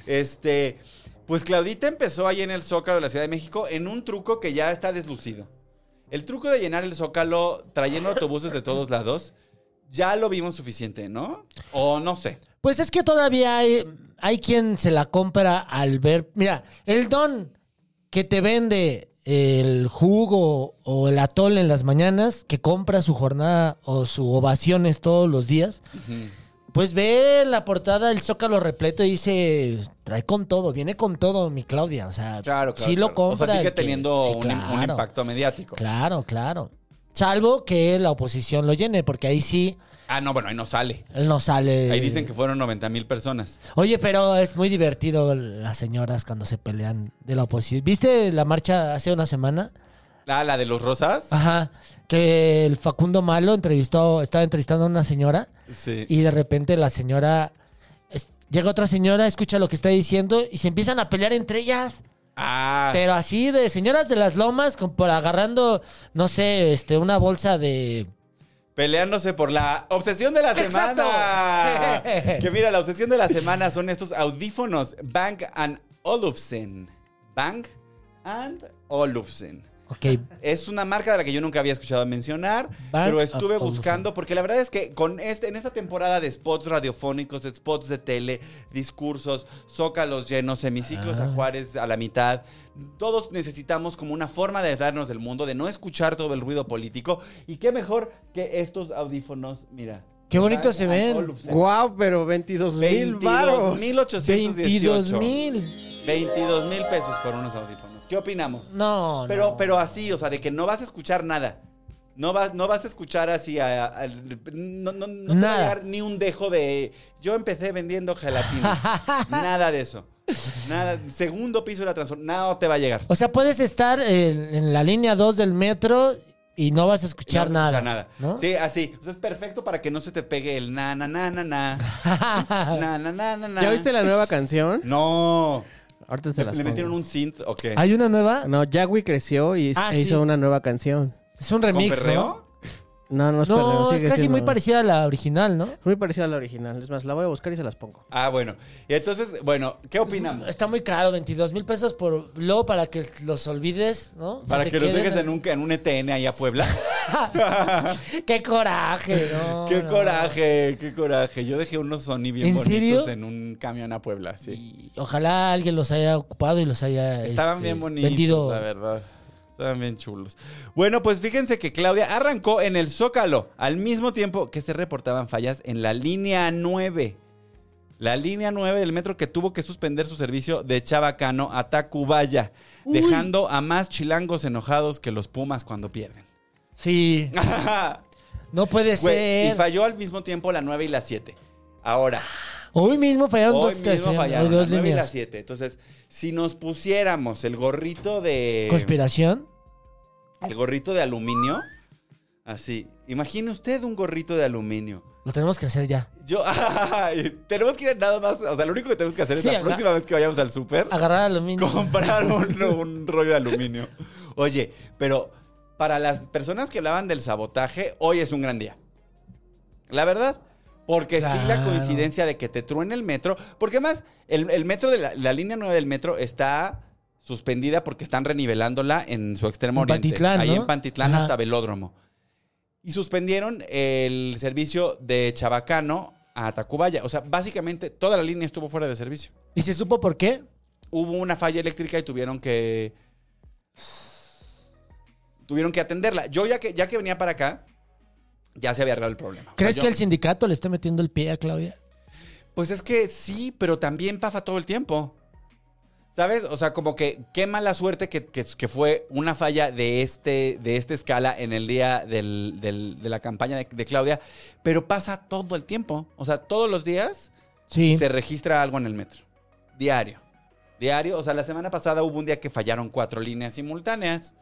Pues Claudita empezó ahí en el Zócalo de la Ciudad de México en un truco que ya está deslucido. El truco de llenar el Zócalo trayendo autobuses de todos lados, ya lo vimos suficiente, ¿no? O no sé. Pues es que todavía hay quien se la compra al ver. Mira, el don que te vende el jugo o el atole en las mañanas, que compra su jornada o su ovaciones todos los días, pues ve la portada del Zócalo repleto y dice, trae con todo, viene con todo mi Claudia. O sea, Claro. sí lo compra. O sea, sigue el que- teniendo sí, un claro. impacto mediático. Claro. Salvo que la oposición lo llene, porque ahí sí, Ah, no, bueno, ahí no sale. él no sale. Ahí dicen que fueron 90,000 personas. Oye, pero es muy divertido las señoras cuando se pelean de la oposición. ¿Viste la marcha hace una semana? Ah, la de los rosas. Ajá. Que el Facundo Malo estaba entrevistando a una señora Sí. y de repente la señora... llega otra señora, escucha lo que está diciendo y se empiezan a pelear entre ellas. Ah. Pero así de señoras de las lomas, por agarrando, no sé, una bolsa de... Peleándose por la obsesión de la ¡Exacto! semana. Que mira, la obsesión de la semana son estos audífonos Bang & Olufsen. Bang & Olufsen. Ok, Es una marca de la que yo nunca había escuchado mencionar, Bang pero estuve Olufsen. buscando, porque la verdad es que en esta temporada de spots radiofónicos, de spots de tele, discursos, zócalos llenos, hemiciclos a Juárez a la mitad, todos necesitamos como una forma de aislarnos del mundo, de no escuchar todo el ruido político, y qué mejor que estos audífonos, mira. Qué bonito Bang se & ven. Olufsen. Guau, pero 22,000 varos. 22,818. 22,000. 22,000 pesos por unos audífonos. ¿Qué opinamos? No, no. Pero así, o sea, de que no vas a escuchar nada. No vas a escuchar así no te va a Nada. llegar ni un dejo de yo empecé vendiendo gelatina. Nada de eso. Nada. Segundo piso de la transformación. No te va a llegar. O sea, puedes estar en la línea 2 del metro y no vas a escuchar No vas a nada. escuchar ¿no? Sí, así. O sea, es perfecto para que no se te pegue el na. Na. Na. Na. Na. Na. Na. ¿Ya viste la nueva canción? No. Ahorita te las ¿Le pongo. metieron un synth o qué? ¿Hay una nueva? No, Yagui creció y Ah, hizo sí. una nueva canción. Es un ¿Con remix, perreo? ¿no? No es perreo, No, es sigue casi siendo- muy parecida a la original, ¿no? Muy parecida a la original. Es más, la voy a buscar y se las pongo. Ah, bueno. Y entonces, bueno, ¿qué opinamos? Está muy caro, 22,000 pesos por luego para que los olvides, ¿no? Se Para te que los queden dejes en un ETN ahí a Puebla. ¡Qué coraje! No, ¡Qué no. coraje! ¡Qué coraje! Yo dejé unos Sony bien ¿En bonitos serio? en un camión a Puebla, sí. Y ojalá alguien los haya ocupado y los haya Estaban bien bonitos, vendido. la verdad. Estaban bien chulos. Bueno, pues fíjense que Claudia arrancó en el Zócalo al mismo tiempo que se reportaban fallas en la línea 9. La línea 9 del metro que tuvo que suspender su servicio de Chabacano a Tacubaya, dejando a más chilangos enojados que los Pumas cuando pierden. Sí, no puede Güey, y ser. falló al mismo tiempo la 9 y la 7. Ahora, Hoy mismo fallaron hoy dos mismo estaciones, fallaron dos la 9 y la líneas. 7. Entonces, si nos pusiéramos el gorrito de... ¿Conspiración? El gorrito de aluminio. Así. Imagine usted un gorrito de aluminio. Lo tenemos que hacer ya. Tenemos que ir nada más. O sea, lo único que tenemos que hacer es Sí, la próxima vez que vayamos al súper, Agarrar aluminio. comprar un rollo de aluminio. Oye, pero para las personas que hablaban del sabotaje, hoy es un gran día. La verdad. Porque sí, la Claro. coincidencia de que te truene el metro. Porque además, el metro de la línea 9 del metro está suspendida porque están renivelándola en su extremo En oriente. Pantitlán, ahí ¿no? en Pantitlán Ajá. hasta Velódromo. Y suspendieron el servicio de Chabacano a Tacubaya. O sea, básicamente toda la línea estuvo fuera de servicio. ¿Y se supo por qué? Hubo una falla eléctrica y tuvieron que atenderla. Yo ya que venía para acá, ya se había arreglado el problema. O sea, ¿Crees yo- que el sindicato le esté metiendo el pie a Claudia? Pues es que sí, pero también pasa todo el tiempo. ¿Sabes? O sea, como que qué mala suerte que fue una falla de esta escala en el día de la campaña de Claudia, pero pasa todo el tiempo. O sea, todos los días Sí. se registra algo en el metro. Diario. O sea, la semana pasada hubo un día que fallaron 4 líneas simultáneas.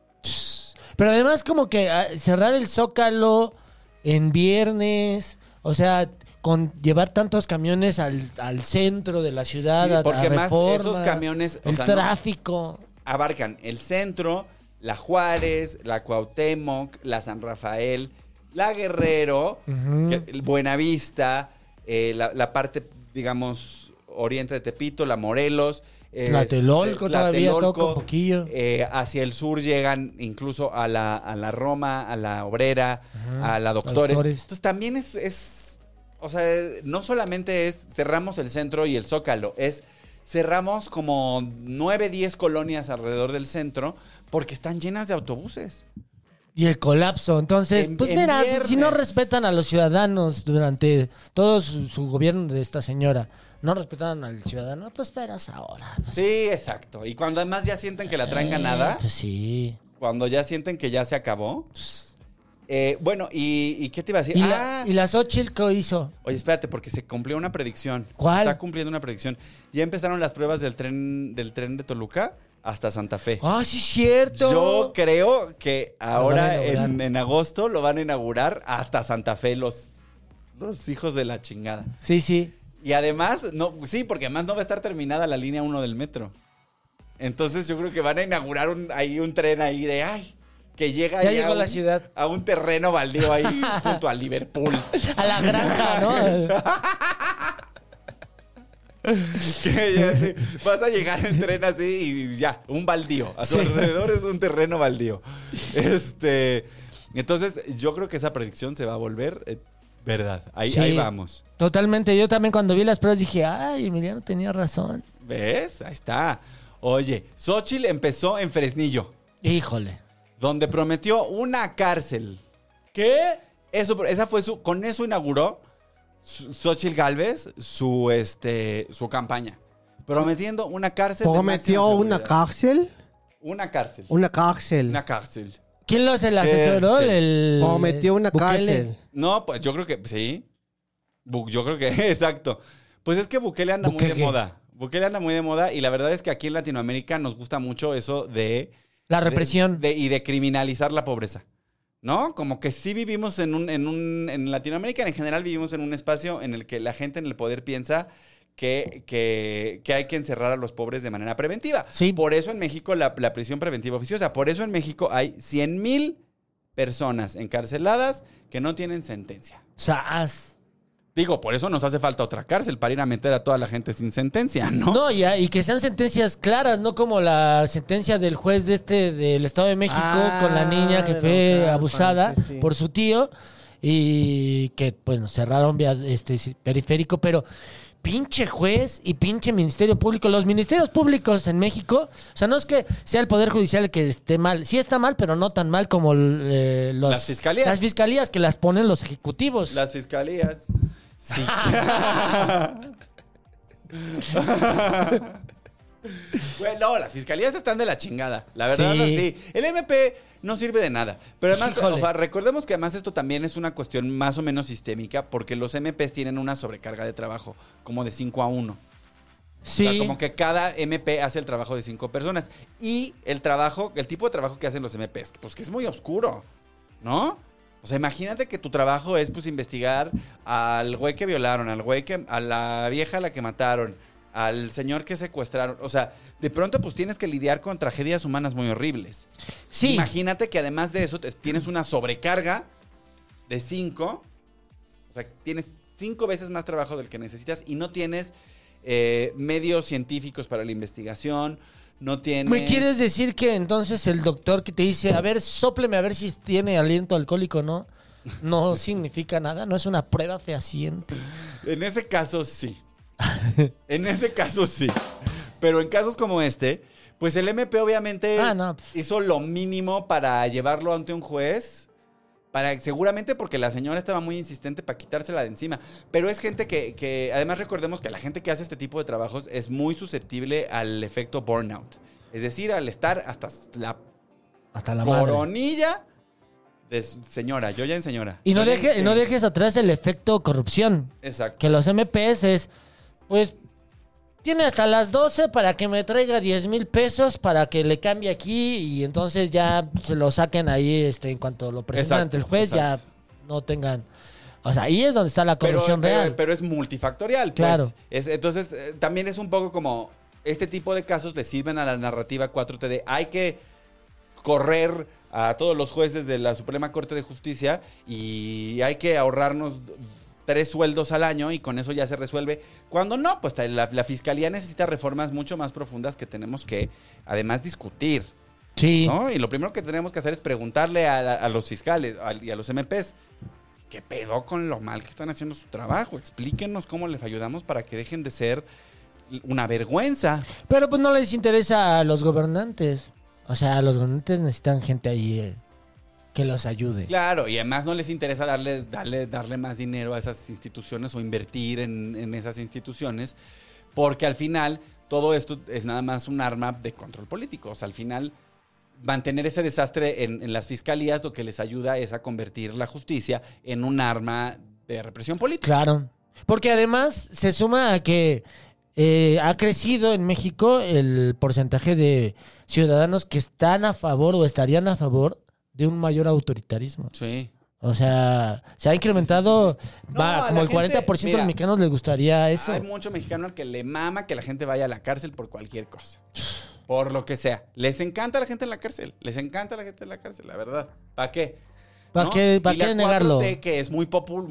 Pero además como que cerrar el Zócalo en viernes, o sea, con llevar tantos camiones al centro de la ciudad, a Porque más Reforma, esos camiones, o el sea, no- tráfico. abarcan el centro, la Juárez, la Cuauhtémoc, la San Rafael, la Guerrero, Ujú. el Buenavista, la parte, digamos, oriente de Tepito, la Morelos. Tlatelolco todavía Tlatelolco, toca un poquillo. hacia el sur llegan incluso a la Roma, a la Obrera, Ujú. a la Doctores. Doctores. Entonces también o sea, no solamente es cerramos el centro y el Zócalo, cerramos como 9, 10 colonias alrededor del centro porque están llenas de autobuses. Y el colapso. Entonces, En- pues en mira, viernes. si no respetan a los ciudadanos durante todo su gobierno de esta señora, no respetan al ciudadano, pues verás ahora. Pues, Sí, exacto. Y cuando además ya sienten que la traen ganada, Pues sí. cuando ya sienten que ya se acabó. Bueno, ¿y qué te iba a decir? ¿Y la Xochitl qué hizo? Oye, espérate, porque se cumplió una predicción. ¿Cuál? Está cumpliendo una predicción. Ya empezaron las pruebas del tren de Toluca hasta Santa Fe. ¡Ah, sí es cierto! Yo creo que ahora van a inaugurar. en agosto lo van a inaugurar hasta Santa Fe los hijos de la chingada. Sí, sí. Y además, no, sí, porque además no va a estar terminada la línea 1 del metro. Entonces yo creo que van a inaugurar un tren ahí de, ay, que llega Ya ahí llegó la ciudad. a un terreno baldío ahí junto a Liverpool. A la granja, ¿no? Que ya, sí, vas a llegar en tren así y ya, un baldío. A su Sí. alrededor es un terreno baldío. Entonces, yo creo que esa predicción se va a volver verdad. Sí. Ahí vamos. Totalmente. Yo también cuando vi las pruebas dije, ay, Emiliano tenía razón. ¿Ves? Ahí está. Oye, Xochitl empezó en Fresnillo, Híjole. donde prometió una cárcel. ¿Qué? Esa fue con eso inauguró Xochitl Gálvez su campaña. Prometiendo una cárcel. de ¿Prometió máxima una seguridad. cárcel? Una cárcel. Una cárcel. Una cárcel. ¿Quién lo se le asesoró? Sí. Prometió una Bukele. cárcel. No, pues yo creo que sí. Yo creo que, exacto. Pues es que Bukele anda muy de Bukele. moda. Bukele anda muy de moda y la verdad es que aquí en Latinoamérica nos gusta mucho eso de... La represión. y de criminalizar la pobreza. ¿No? Como que sí vivimos en Latinoamérica en general vivimos en un espacio en el que la gente en el poder piensa que hay que encerrar a los pobres de manera preventiva. Sí. Por eso en México la prisión preventiva oficiosa. Por eso en México hay 100,000 personas encarceladas que no tienen sentencia. ¡Sas! Digo, por eso nos hace falta otra cárcel para ir a meter a toda la gente sin sentencia, ¿no? No, y que sean sentencias claras, no como la sentencia del juez del Estado de México con la niña que de fue Naucalpan, abusada sí. por su tío y que pues nos cerraron vía periférico, pero pinche juez y pinche Ministerio Público. Los ministerios públicos en México, o sea, no es que sea el Poder Judicial el que esté mal. Sí está mal, pero no tan mal como Las fiscalías. Las fiscalías que las ponen los ejecutivos. Las fiscalías. Sí. Bueno, las fiscalías están de la chingada. La verdad, Sí. sí. El MP no sirve de nada. Pero además, Híjole. o sea, recordemos que además esto también es una cuestión más o menos sistémica porque los MPs tienen una sobrecarga de trabajo como de 5-1. Sí. O sea, como que cada MP hace el trabajo de 5 personas. Y el tipo de trabajo que hacen los MPs, pues que es muy oscuro, ¿no? O sea, imagínate que tu trabajo es pues investigar al güey que violaron, a la vieja a la que mataron, al señor que secuestraron. O sea, de pronto pues tienes que lidiar con tragedias humanas muy horribles. Sí. Imagínate que además de eso tienes una sobrecarga de 5. O sea, tienes 5 veces más trabajo del que necesitas y no tienes medios científicos para la investigación. No tienes... ¿Me quieres decir que entonces el doctor que te dice, a ver, sópleme a ver si tiene aliento alcohólico, no significa nada? ¿No es una prueba fehaciente? En ese caso, sí. En ese caso, sí. Pero en casos como este, pues el MP obviamente hizo lo mínimo para llevarlo ante un juez. Seguramente porque la señora estaba muy insistente para quitársela de encima. Pero es gente que además recordemos que la gente que hace este tipo de trabajos es muy susceptible al efecto burnout. Es decir, al estar hasta la coronilla de señora. Yo ya en señora. Y no dejes atrás el efecto corrupción. Exacto. Que los MPs es, pues, tiene hasta las 12 para que me traiga 10,000 pesos para que le cambie aquí y entonces ya se lo saquen ahí en cuanto lo presentan ante el juez, ya no tengan... O sea, ahí es donde está la corrupción real. Pero es multifactorial. Claro. Pues. Entonces, también es un poco como este tipo de casos le sirven a la narrativa 4T de hay que correr a todos los jueces de la Suprema Corte de Justicia y hay que ahorrarnos 3 sueldos al año y con eso ya se resuelve. Cuando no, pues la fiscalía necesita reformas mucho más profundas que tenemos que, además, discutir. Sí. ¿No? Y lo primero que tenemos que hacer es preguntarle a los fiscales y a los MPs, ¿qué pedo con lo mal que están haciendo su trabajo? Explíquenos cómo les ayudamos para que dejen de ser una vergüenza. Pero pues no les interesa a los gobernantes. O sea, los gobernantes necesitan gente ahí que los ayude. Claro, y además no les interesa darle más dinero a esas instituciones o invertir en esas instituciones, porque al final todo esto es nada más un arma de control político. O sea, al final mantener ese desastre en las fiscalías lo que les ayuda es a convertir la justicia en un arma de represión política. Claro, porque además se suma a que ha crecido en México el porcentaje de ciudadanos que están a favor o estarían a favor de un mayor autoritarismo. Sí. O sea, se ha incrementado, Sí. No, a como la el 40% de gente, los mexicanos les gustaría eso. Hay mucho mexicano al que le mama que la gente vaya a la cárcel por cualquier cosa. Por lo que sea. Les encanta la gente en la cárcel. Les encanta la gente en la cárcel, la verdad. ¿Para qué? ¿Para qué negarlo? 4T, que es muy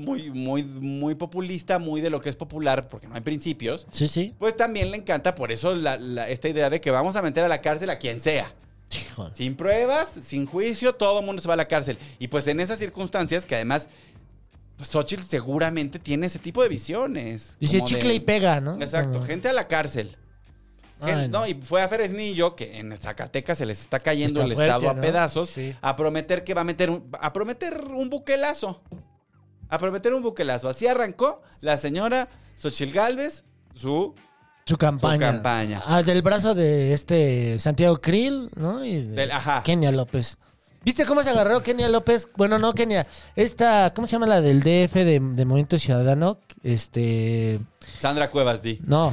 populista, muy de lo que es popular, porque no hay principios, Sí, sí. pues también le encanta por eso esta idea de que vamos a meter a la cárcel a quien sea. Híjole. Sin pruebas, sin juicio, todo el mundo se va a la cárcel. Y pues en esas circunstancias, que además pues Xochitl seguramente tiene ese tipo de visiones. Dice como chicle y pega, ¿no? Exacto, Como- gente a la cárcel. Ay, no. No, y fue a Fresnillo, que en Zacatecas se les está cayendo Está el fuerte, estado a ¿no? pedazos, Sí. a prometer que va a prometer un buquelazo. A prometer un buquelazo. Así arrancó la señora Xochitl Gálvez su campaña. Del brazo de Santiago Krill, ¿no? Y de Ajá. Kenia López. ¿Viste cómo se agarró Kenia López? Bueno, no Kenia. ¿Cómo se llama la del DF de Movimiento Ciudadano? Sandra Cuevas, di. No.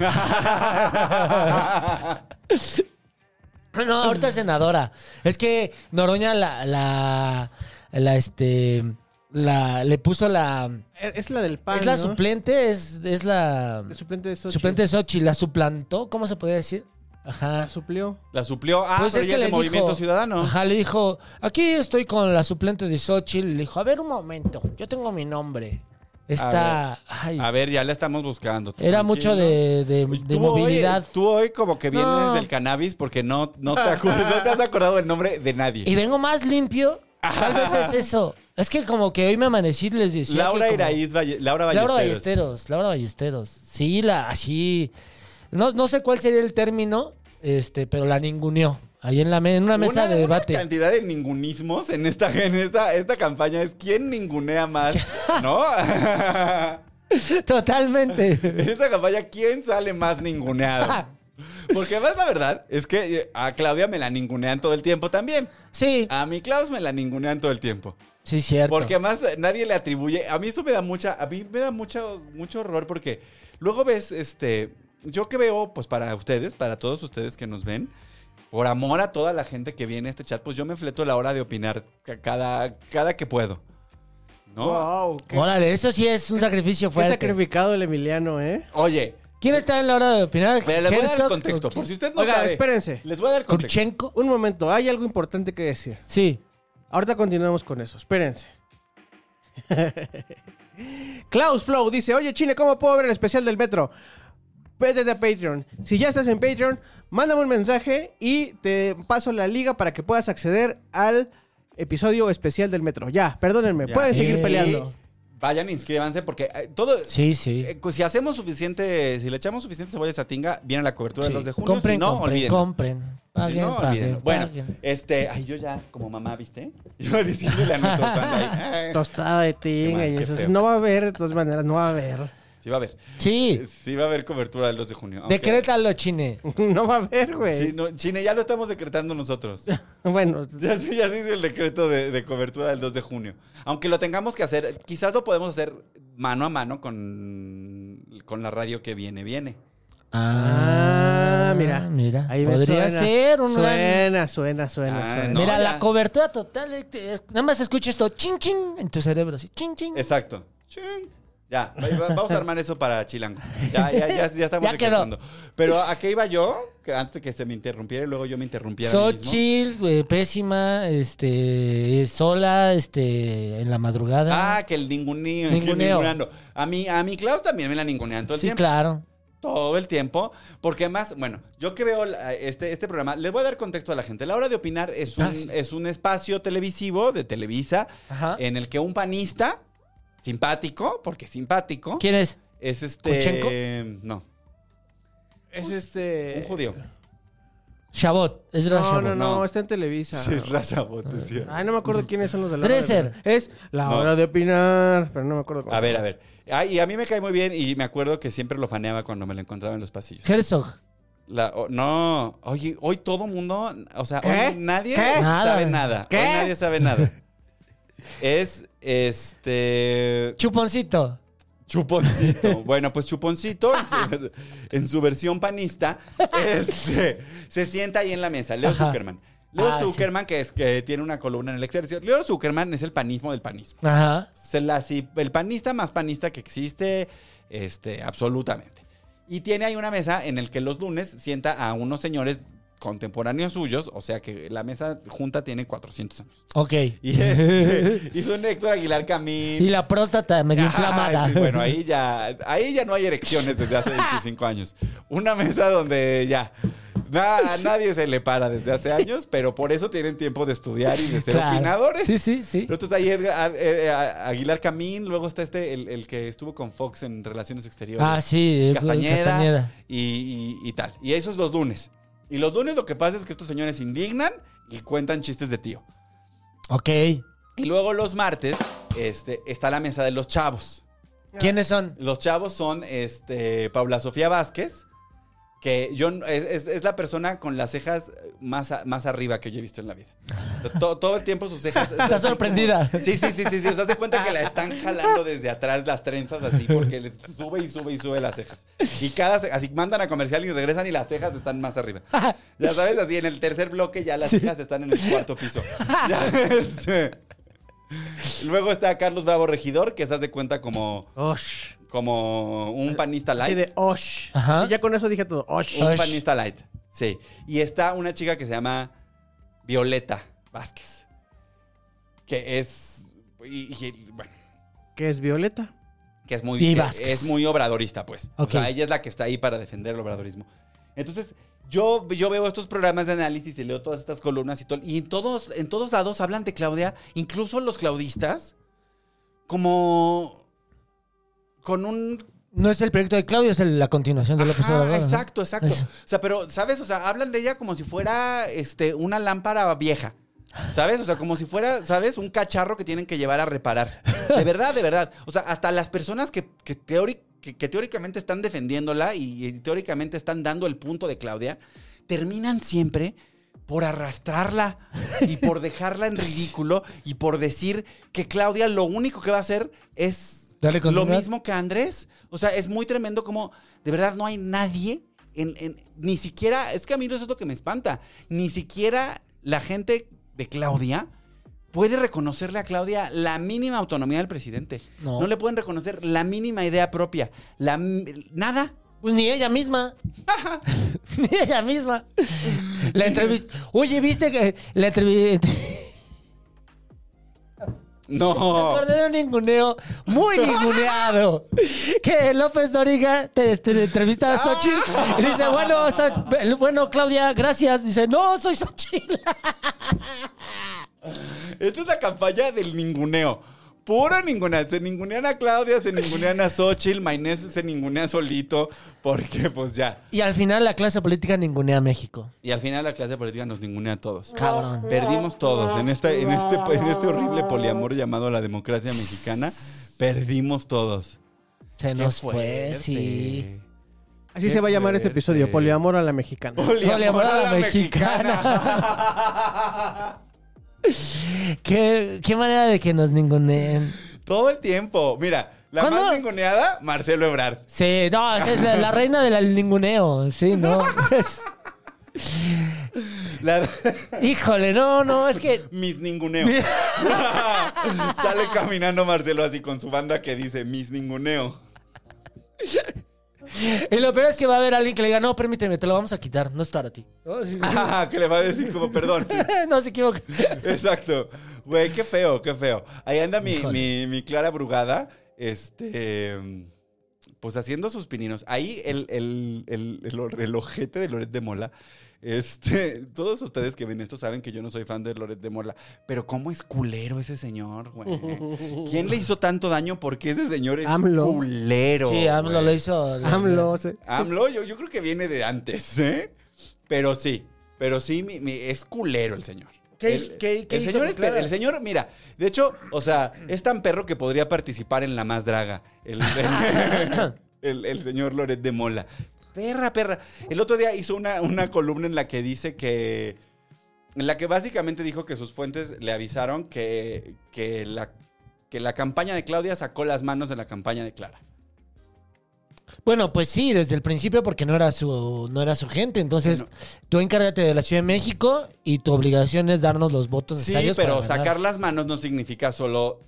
No, ahorita es senadora. Es que Noroña la le puso la... Es la del PAN, es la ¿no? suplente, es la... El suplente de Xochitl. Suplente de Xochitl. La suplantó, ¿cómo se podría decir? Ajá. La suplió. La suplió. Pues pero es ella que es de le Movimiento dijo- Ciudadano. Ajá, le dijo, aquí estoy con la suplente de Xochitl. Le dijo, a ver un momento, yo tengo mi nombre. Está... Ay, A ver, ya la estamos buscando. tú era tranquilo. mucho de Oye, movilidad. Tú hoy como que vienes No. del cannabis porque no te acuerdas, no te has acordado del nombre de nadie. Y vengo más limpio. Tal vez es eso. Es que como que hoy me amanecí y les decía Laura que como- Iraíz Laura Ballesteros. Laura Ballesteros. Sí, así... No sé cuál sería el término, pero la ninguneó. Ahí en una mesa de debate. Una cantidad de ningunismos en esta campaña es quién ningunea más, ¿no? Totalmente. En esta campaña, ¿quién sale más ninguneado? Porque además la verdad es que a Claudia me la ningunean todo el tiempo también. Sí, A mi Klaus me la ningunean todo el tiempo. sí, cierto. Porque además nadie le atribuye. A mí eso me da mucho horror porque luego ves, yo que veo, pues para ustedes, para todos ustedes que nos ven, por amor a toda la gente que viene a este chat, pues yo me fleto la hora de opinar cada que puedo. ¿No? Wow. Órale, eso sí es un sacrificio Qué fuerte. sacrificado el Emiliano, ¿eh? Oye, ¿Quién está en la hora de opinar? pero les voy a dar el ¿Herzog contexto. o Por quién? si usted no Oiga, sabe. espérense. Les voy a dar el contexto. ¿Kurchenko? Un momento, hay algo importante que decir. Sí. Ahorita continuamos con eso, espérense. Klaus Flow dice, oye Chine, ¿cómo puedo ver el especial del Metro? Vete a Patreon. Si ya estás en Patreon, mándame un mensaje y te paso la liga para que puedas acceder al episodio especial del Metro. Ya, perdónenme, Ya. pueden seguir Y- peleando. Vayan, inscríbanse porque todo. Sí, sí. Si hacemos suficiente, si le echamos suficiente cebolla a esa tinga, viene la cobertura Sí. del 2 de junio. Compren, si no, compren, olvídenlo. compren. Paguen, Si no, paguen, olvídenlo. Bueno, paguen. ay, yo ya, como mamá, ¿viste? Yo diciéndole a nuestros fans ahí. Tostada de tinga mal, y qué eso. feo. No va a haber, de todas maneras, no va a haber. Sí va a haber. Sí, Sí va a haber cobertura del 2 de junio. aunque- decrétalo, Chine. No va a haber, güey. Sí, no, Chine, ya lo estamos decretando nosotros. Bueno, Ya se hizo el decreto de cobertura del 2 de junio. Aunque lo tengamos que hacer, quizás lo podemos hacer mano a mano con la radio que viene. Ah, mira. Ahí me Podría suena. ser un gran... Suena. Ah, no. Mira, ya. la cobertura total. Nada más escucha esto, ching, ching, en tu cerebro, así, ching, ching. Exacto. Chin. Ya, vamos a armar eso para Chilango. Ya estamos Ya quedó. decretando. Pero ¿a qué iba yo? Que antes de que se me interrumpiera y luego yo me interrumpiera a mí mismo. Xochitl, pésima, sola, en la madrugada. Ah, que el ninguneo. Ninguneo. A mi Klaus también me la ningunean todo el sí, tiempo. claro. Todo el tiempo. Porque además, bueno, yo que veo este programa, les voy a dar contexto a la gente. La hora de opinar es Sí. es un espacio televisivo de Televisa Ajá. en el que un panista simpático, porque simpático, ¿Quién es? es ¿Kurchenko? No, Es un judío. Chabot, es Ra No, Chabot. No. está en Televisa. Sí, Raza Bot, decía. Ay, no me acuerdo quiénes son los de la hora de Dresser. opinar. Es la No. hora de opinar, pero no me acuerdo cómo. A ver. Y a mí me cae muy bien y me acuerdo que siempre lo faneaba cuando me lo encontraba en los pasillos. Herzog. No, oye, hoy todo mundo, o sea, ¿Qué? hoy nadie ¿Qué? sabe Nada. nada. ¿Qué? Hoy nadie sabe nada. Es Chuponcito. Chuponcito. Bueno, pues Chuponcito, en su versión panista, se sienta ahí en la mesa. Leo Ajá. Zuckerman. Leo Ah, Zuckerman, que tiene una columna en el Excelsior. Leo Zuckerman es el panismo del panismo. Ajá. El panista más panista que existe, absolutamente. Y tiene ahí una mesa en el que los lunes sienta a unos señores contemporáneos suyos, o sea que la mesa junta tiene 400 años. Ok. Y son Héctor Aguilar Camín. Y la próstata medio Ah, inflamada. sí, bueno, ahí ya no hay erecciones desde hace 25 años. Una mesa donde ya nadie se le para desde hace años, pero por eso tienen tiempo de estudiar y de ser Claro. opinadores. Sí. Luego está ahí Aguilar Camín, luego está el que estuvo con Fox en Relaciones Exteriores. Ah, sí. Castañeda. Y tal. Y eso es los lunes. Y los lunes lo que pasa es que estos señores se indignan y cuentan chistes de tío. Ok. Y luego los martes está la mesa de los chavos. ¿Quiénes son? Los chavos son Paula Sofía Vázquez, que es la persona con las cejas más arriba que yo he visto en la vida. O sea, todo el tiempo sus cejas... Está sorprendida. Sí. O sea, haz de cuenta que la están jalando desde atrás las trenzas así porque les sube las cejas. Y así mandan a comercial y regresan y las cejas están más arriba. Ya sabes, así en el tercer bloque ya las cejas están en el cuarto piso. Ya, Luego está Carlos Bravo Regidor, que se hace cuenta como Osh. un panista Así light. de Osh. Ajá. Sí, ya con eso dije todo. Osh. Un Osh. panista light, sí. Y está una chica que se llama Violeta Vázquez. Que es... bueno, ¿Qué es Violeta? que es Y muy, Vázquez. es muy obradorista, pues. Ok. O sea, ella es la que está ahí para defender el obradorismo. Entonces, yo veo estos programas de análisis y leo todas estas columnas y todo. Y en todos lados hablan de Claudia, incluso los claudistas, como con un... No es el proyecto de Claudia, es la continuación de López Ajá, Obrador. ¿no? exacto. O sea, pero, ¿sabes? O sea, hablan de ella como si fuera una lámpara vieja. ¿Sabes? O sea, como si fuera, ¿sabes? Un cacharro que tienen que llevar a reparar. De verdad, de verdad. O sea, hasta las personas que teóricamente están defendiéndola y teóricamente están dando el punto de Claudia, terminan siempre por arrastrarla y por dejarla en ridículo y por decir que Claudia lo único que va a hacer es Darle lo continuidad. mismo que Andrés. O sea, es muy tremendo como de verdad no hay nadie ni siquiera, es que a mí eso es lo que me espanta, ni siquiera la gente de Claudia puede reconocerle a Claudia la mínima autonomía del presidente. No. No le pueden reconocer la mínima idea propia. Nada. Pues ni ella misma. Ni ella misma. La entrevista. Oye, ¿viste que la entrevista? Me No. acordé de un ninguneo muy ninguneado. Que López Dóriga te entrevista a Xochitl y dice, bueno, Claudia, gracias. Dice, no, soy Xochitl. Esta es la campaña del ninguneo. Puro ninguneo. Se ningunean a Claudia, se ningunean a Xochitl, Maynés se ningunea solito, porque pues ya. Y al final la clase política ningunea a México. Y al final la clase política nos ningunea a todos. Cabrón. Perdimos todos. En este horrible poliamor llamado la democracia mexicana, perdimos todos. Se Qué nos fue, fuerte. sí. Así Qué se va a llamar este fuerte. episodio, Poliamor a la Mexicana. Poliamor a la mexicana. ¿Qué manera de que nos ninguneen? Todo el tiempo. Mira, la ¿Cuándo? más ninguneada, Marcelo Ebrard. Sí, no, esa es la reina del ninguneo. Sí, no. La- Híjole, no, es que... Mis ninguneo. Sale caminando Marcelo así con su banda que dice Mis ninguneo. Y lo peor es que va a haber alguien que le diga, no, permíteme, te lo vamos a quitar, no es para ti. No, sí, Que le va a decir como perdón. no se equivoca. Exacto. Güey, qué feo, qué feo. Ahí anda Híjole. mi Clara Brugada, pues haciendo sus pininos. Ahí el ojete de Loret de Mola. Todos ustedes que ven esto saben que yo no soy fan de Loret de Mola. Pero cómo es culero ese señor, güey. ¿Quién le hizo tanto daño? Porque ese señor es AMLO. culero. Sí, AMLO güey. lo hizo. AMLO, sí. AMLO, yo creo que viene de antes, ¿eh? Pero sí, es culero el señor. ¿Qué El- hizo- qué el hizo señor con es Clara? el señor, mira, de hecho, o sea, es tan perro que podría participar en La Más Draga. El señor Loret de Mola. Perra. El otro día hizo una columna en la que dice que... En la que básicamente dijo que sus fuentes le avisaron que la campaña de Claudia sacó las manos de la campaña de Clara. Bueno, pues sí, desde el principio porque no era su gente. Entonces, No. tú encárgate de la Ciudad de México y tu obligación es darnos los votos Sí, necesarios pero para ganar. sacar las manos no significa solo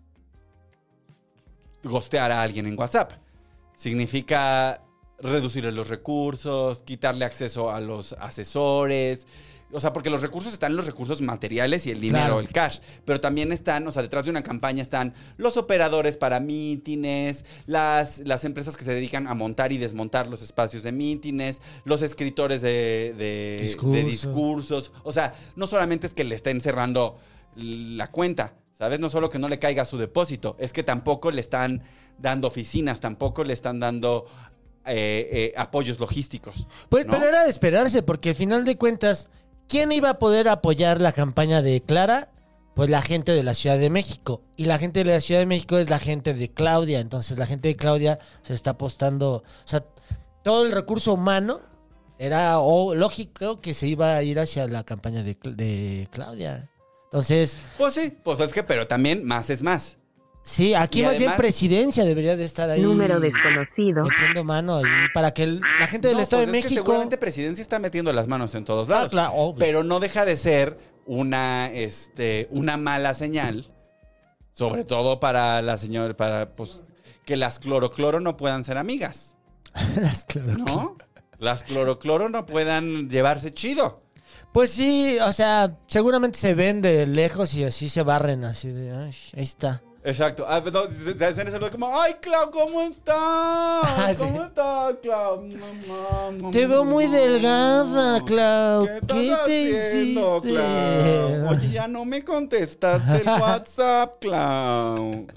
gostear a alguien en WhatsApp. Significa reducirle los recursos, quitarle acceso a los asesores. O sea, porque los recursos están los recursos materiales y el dinero, Claro. el cash. Pero también están, o sea, detrás de una campaña están los operadores para mítines, las empresas que se dedican a montar y desmontar los espacios de mítines, los escritores de discursos. O sea, no solamente es que le estén cerrando la cuenta, ¿sabes? No solo que no le caiga su depósito, es que tampoco le están dando oficinas, tampoco le están dando apoyos logísticos. Pues, ¿no? pero era de esperarse, porque al final de cuentas, ¿quién iba a poder apoyar la campaña de Clara? Pues la gente de la Ciudad de México. Y la gente de la Ciudad de México es la gente de Claudia. Entonces la gente de Claudia se está apostando. O sea, todo el recurso humano era lógico que se iba a ir hacia la campaña de Claudia. Entonces, Pues sí, pues es que, pero también más es más. sí, aquí Y más bien además- presidencia debería de estar ahí. Número desconocido. Metiendo mano ahí para que la gente del No, Estado pues de es que México. seguramente presidencia está metiendo las manos en todos lados. claro, obvio. Pero no deja de ser una mala señal Sobre todo para la señora, para pues que las clorocloro no puedan ser amigas, Las clorocloro. ¿no? Las clorocloro no puedan llevarse chido. Pues sí, o sea, seguramente se ven de lejos y así se barren, así de, ay, ahí está. Exacto. Ah, no, se hacen ese como, ay, Clau, ¿cómo estás? Sí. ¿Cómo estás, Clau? Mamá, Te veo muy mamá. delgada, Clau. ¿Qué ¿Qué estás te haciendo, hiciste? Clau? Oye, ya no me contestaste el WhatsApp, Clau.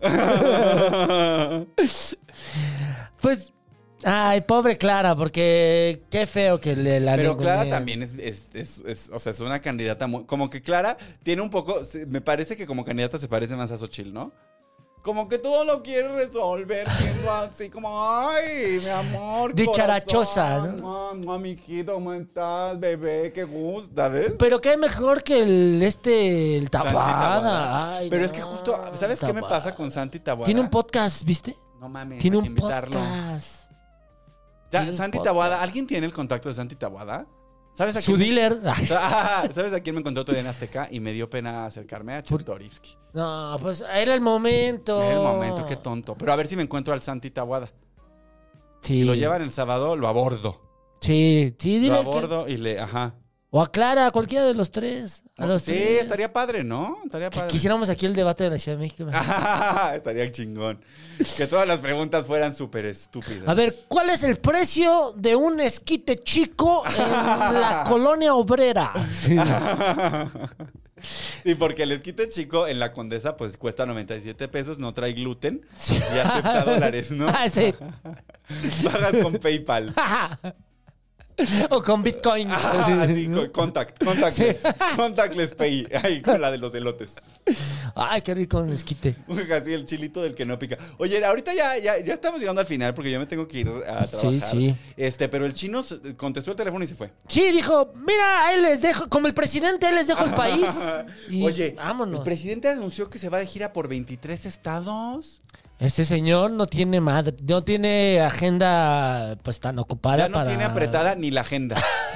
Pues, ay, pobre Clara, porque qué feo que la Pero Clara ningunean. también o sea, es una candidata muy... Como que Clara tiene un poco... Me parece que como candidata se parece más a Xochitl, ¿no? Como que todo lo quiere resolver siendo así como, ay, mi amor, Dicharachosa, corazón, ¿no? Mamijito, ¿cómo estás, bebé? Qué gusta, ¿ves? Pero qué mejor que el Santi Tabada. Ay, Pero no, es que justo, ¿sabes qué me Tabada. pasa con Santi Taboada? Tiene un podcast, ¿viste? No mames, Tiene hay que un invitarlo. podcast. Ya, Tiene un Santi podcast. Taboada, ¿alguien tiene el contacto de Santi Taboada? ¿Sabes a Su quién? dealer. ¿Sabes a quién me encontró todavía en Azteca? Y me dio pena acercarme a Chertorivsky. No, pues era el momento. Era el momento, qué tonto. Pero a ver si me encuentro al Santi Taboada. Sí. Y lo llevan el sábado, lo abordo. Sí, sí, Lo dile que- abordo y le... Ajá. O a Clara, a cualquiera de los tres. A los Sí, tres. estaría padre, ¿no? Estaría Que padre. quisiéramos aquí el debate de la Ciudad de México. Estaría chingón. Que todas las preguntas fueran súper estúpidas. A ver, ¿cuál es el precio de un esquite chico en la colonia obrera? Sí, porque el esquite chico en la Condesa pues cuesta 97 pesos, no trae gluten y acepta dólares, ¿no? Ah, sí. Pagas con PayPal. O con Bitcoin. Así, contactless pay, ahí con la de los elotes. Ay, qué rico un esquite. Así el chilito del que no pica. Oye, ahorita ya estamos llegando al final porque yo me tengo que ir a trabajar. Sí. Pero el chino contestó el teléfono y se fue. Sí, dijo, mira, ahí les dejo, como el presidente, ahí les dejo el país. Y Oye, vámonos. el presidente anunció que se va de gira por 23 estados. Este señor no tiene madre, no tiene agenda pues tan ocupada Ya no para... tiene apretada ni la agenda.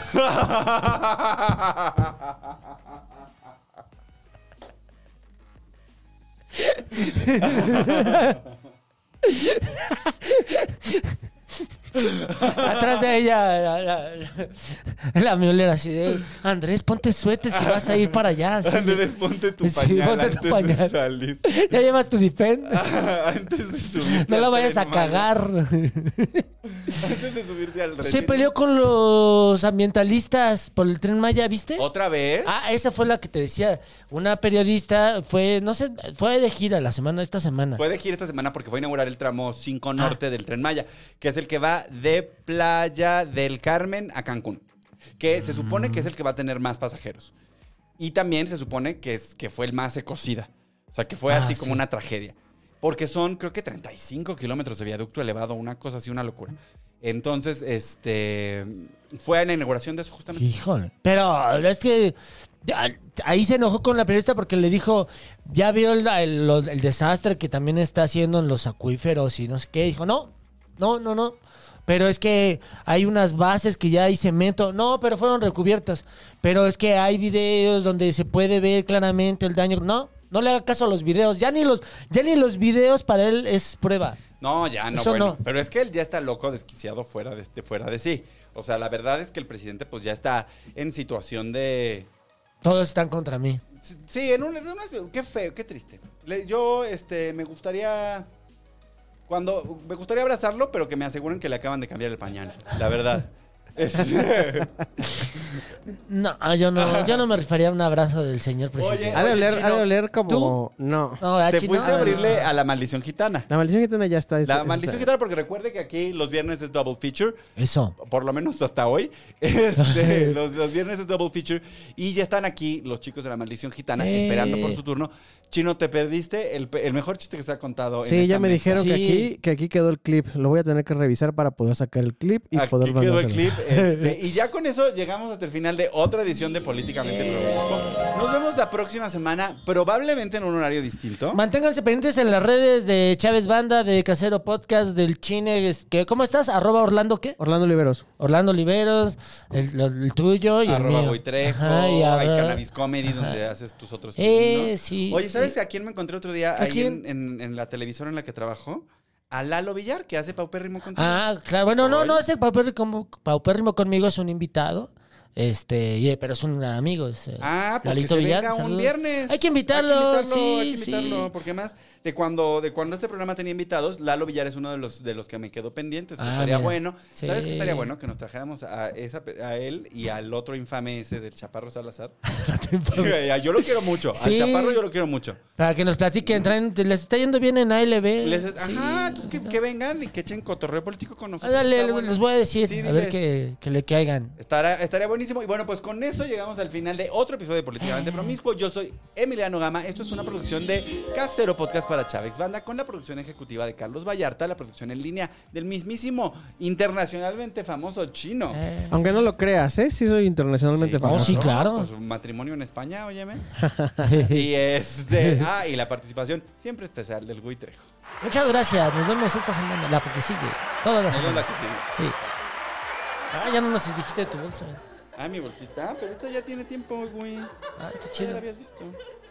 Atrás de ella, la miolera así de, Andrés, ponte suéter si vas a ir para allá. así. Andrés, ponte tu Sí, pañal ponte tu antes pañal. de salir. Ya llevas tu Dipen. Antes de subirte No la al vayas a Tren Maya. cagar. Antes de subirte al Se retiro. peleó con los ambientalistas por el Tren Maya, ¿viste? ¿Otra vez? Ah, esa fue la que te decía. Una periodista fue, no sé, fue de gira esta semana. Fue de gira esta semana porque fue a inaugurar el tramo 5 Norte del Tren Maya, que es el que va de Playa del Carmen a Cancún, que se supone que es el que va a tener más pasajeros. Y también se supone que fue el más ecocida. O sea, que fue así como sí. una tragedia. Porque son, creo que 35 kilómetros de viaducto elevado, una cosa así, una locura. Entonces, fue a la inauguración de eso justamente. Híjole. Pero es que ahí se enojó con la periodista porque le dijo, ya vio el desastre que también está haciendo en los acuíferos y no sé qué. Dijo, no. Pero es que hay unas bases que ya hay cemento. No, pero fueron recubiertas. Pero es que hay videos donde se puede ver claramente el daño. No le haga caso a los videos. Ya ni los videos para él es prueba. No, ya no, Eso bueno. no. Pero es que él ya está loco, desquiciado, fuera de sí. O sea, la verdad es que el presidente pues ya está en situación de... Todos están contra mí. Sí, qué feo, qué triste. Yo, me gustaría abrazarlo, pero que me aseguren que le acaban de cambiar el pañal, la verdad. No, yo no me refería a un abrazo del señor presidente. Ha de Chino, oler como... ¿tú? No. No, Te Chino, fuiste a no. abrirle a la maldición gitana. La maldición gitana ya está. La maldición gitana, porque recuerde que aquí los viernes es double feature. Eso. Por lo menos hasta hoy. Los viernes es double feature. Y ya están aquí los chicos de la maldición gitana esperando por su turno. Chino, te perdiste el mejor chiste que se ha contado. Sí, en esta ya me mesa. dijeron Sí. que aquí quedó el clip. Lo voy a tener que revisar para poder sacar el clip y Aquí poder quedó el mandárselo. clip. Y ya con eso llegamos hasta el final de otra edición de Políticamente Promiscuo. Nos vemos la próxima semana, probablemente en un horario distinto. Manténganse pendientes en las redes de Chávez Banda, de Casero Podcast, del Chine. ¿Cómo estás? @Orlando, ¿qué? Orlando Oliveros. Orlando Oliveros, el tuyo y el mío. @Boitrejo, Ajá, y hay Cannabis Comedy, donde haces tus otros pininos. Sí. Oye, ¿sabes a quién me encontré otro día ¿A ahí quién? en la televisora en la que trabajo? A Lalo Villar, que hace Paupérrimo contigo. Ah, claro. Bueno, Oye. no, ese paupérrimo conmigo es un invitado. Pero es un gran amigo. Pues Lalito que se Villar, venga un saludos. viernes. Hay que invitarlo, Hay que sí. invitarlo, porque además de cuando este programa tenía invitados, Lalo Villar es uno de los que me quedó pendientes. Estaría mira. bueno. Sí. ¿Sabes qué estaría bueno? Que nos trajéramos a él y al otro infame ese del Chaparro Salazar. Yo lo quiero mucho. Sí. Al Chaparro yo lo quiero mucho. Para que nos platiquen, les está yendo bien en ALB. Sí. Ajá, entonces que vengan y que echen cotorreo político con nosotros. Dale, Está bueno. les voy a decir, Sí, a ver diles. que le caigan. Estaría buenísimo. Y bueno, pues con eso llegamos al final de otro episodio de Políticamente Promiscuo. Yo soy Emiliano Gama. Esto es una producción de Casero Podcast para Chávez Banda, con la producción ejecutiva de Carlos Vallarta, la producción en línea del mismísimo internacionalmente famoso Chino. Aunque no lo creas, ¿eh? Sí soy internacionalmente ¿cómo famoso. sí, no? claro. Pues un matrimonio en España, óyeme. Y y la participación siempre especial del Gui Trejo. Muchas gracias. Nos vemos esta semana. La que sigue. Todas las Nos vemos la semanas. Cecilia. Sí. Ya no nos dijiste tu bolsa. Mi bolsita, pero esta ya tiene tiempo, güey. Está Ya chido. la habías visto.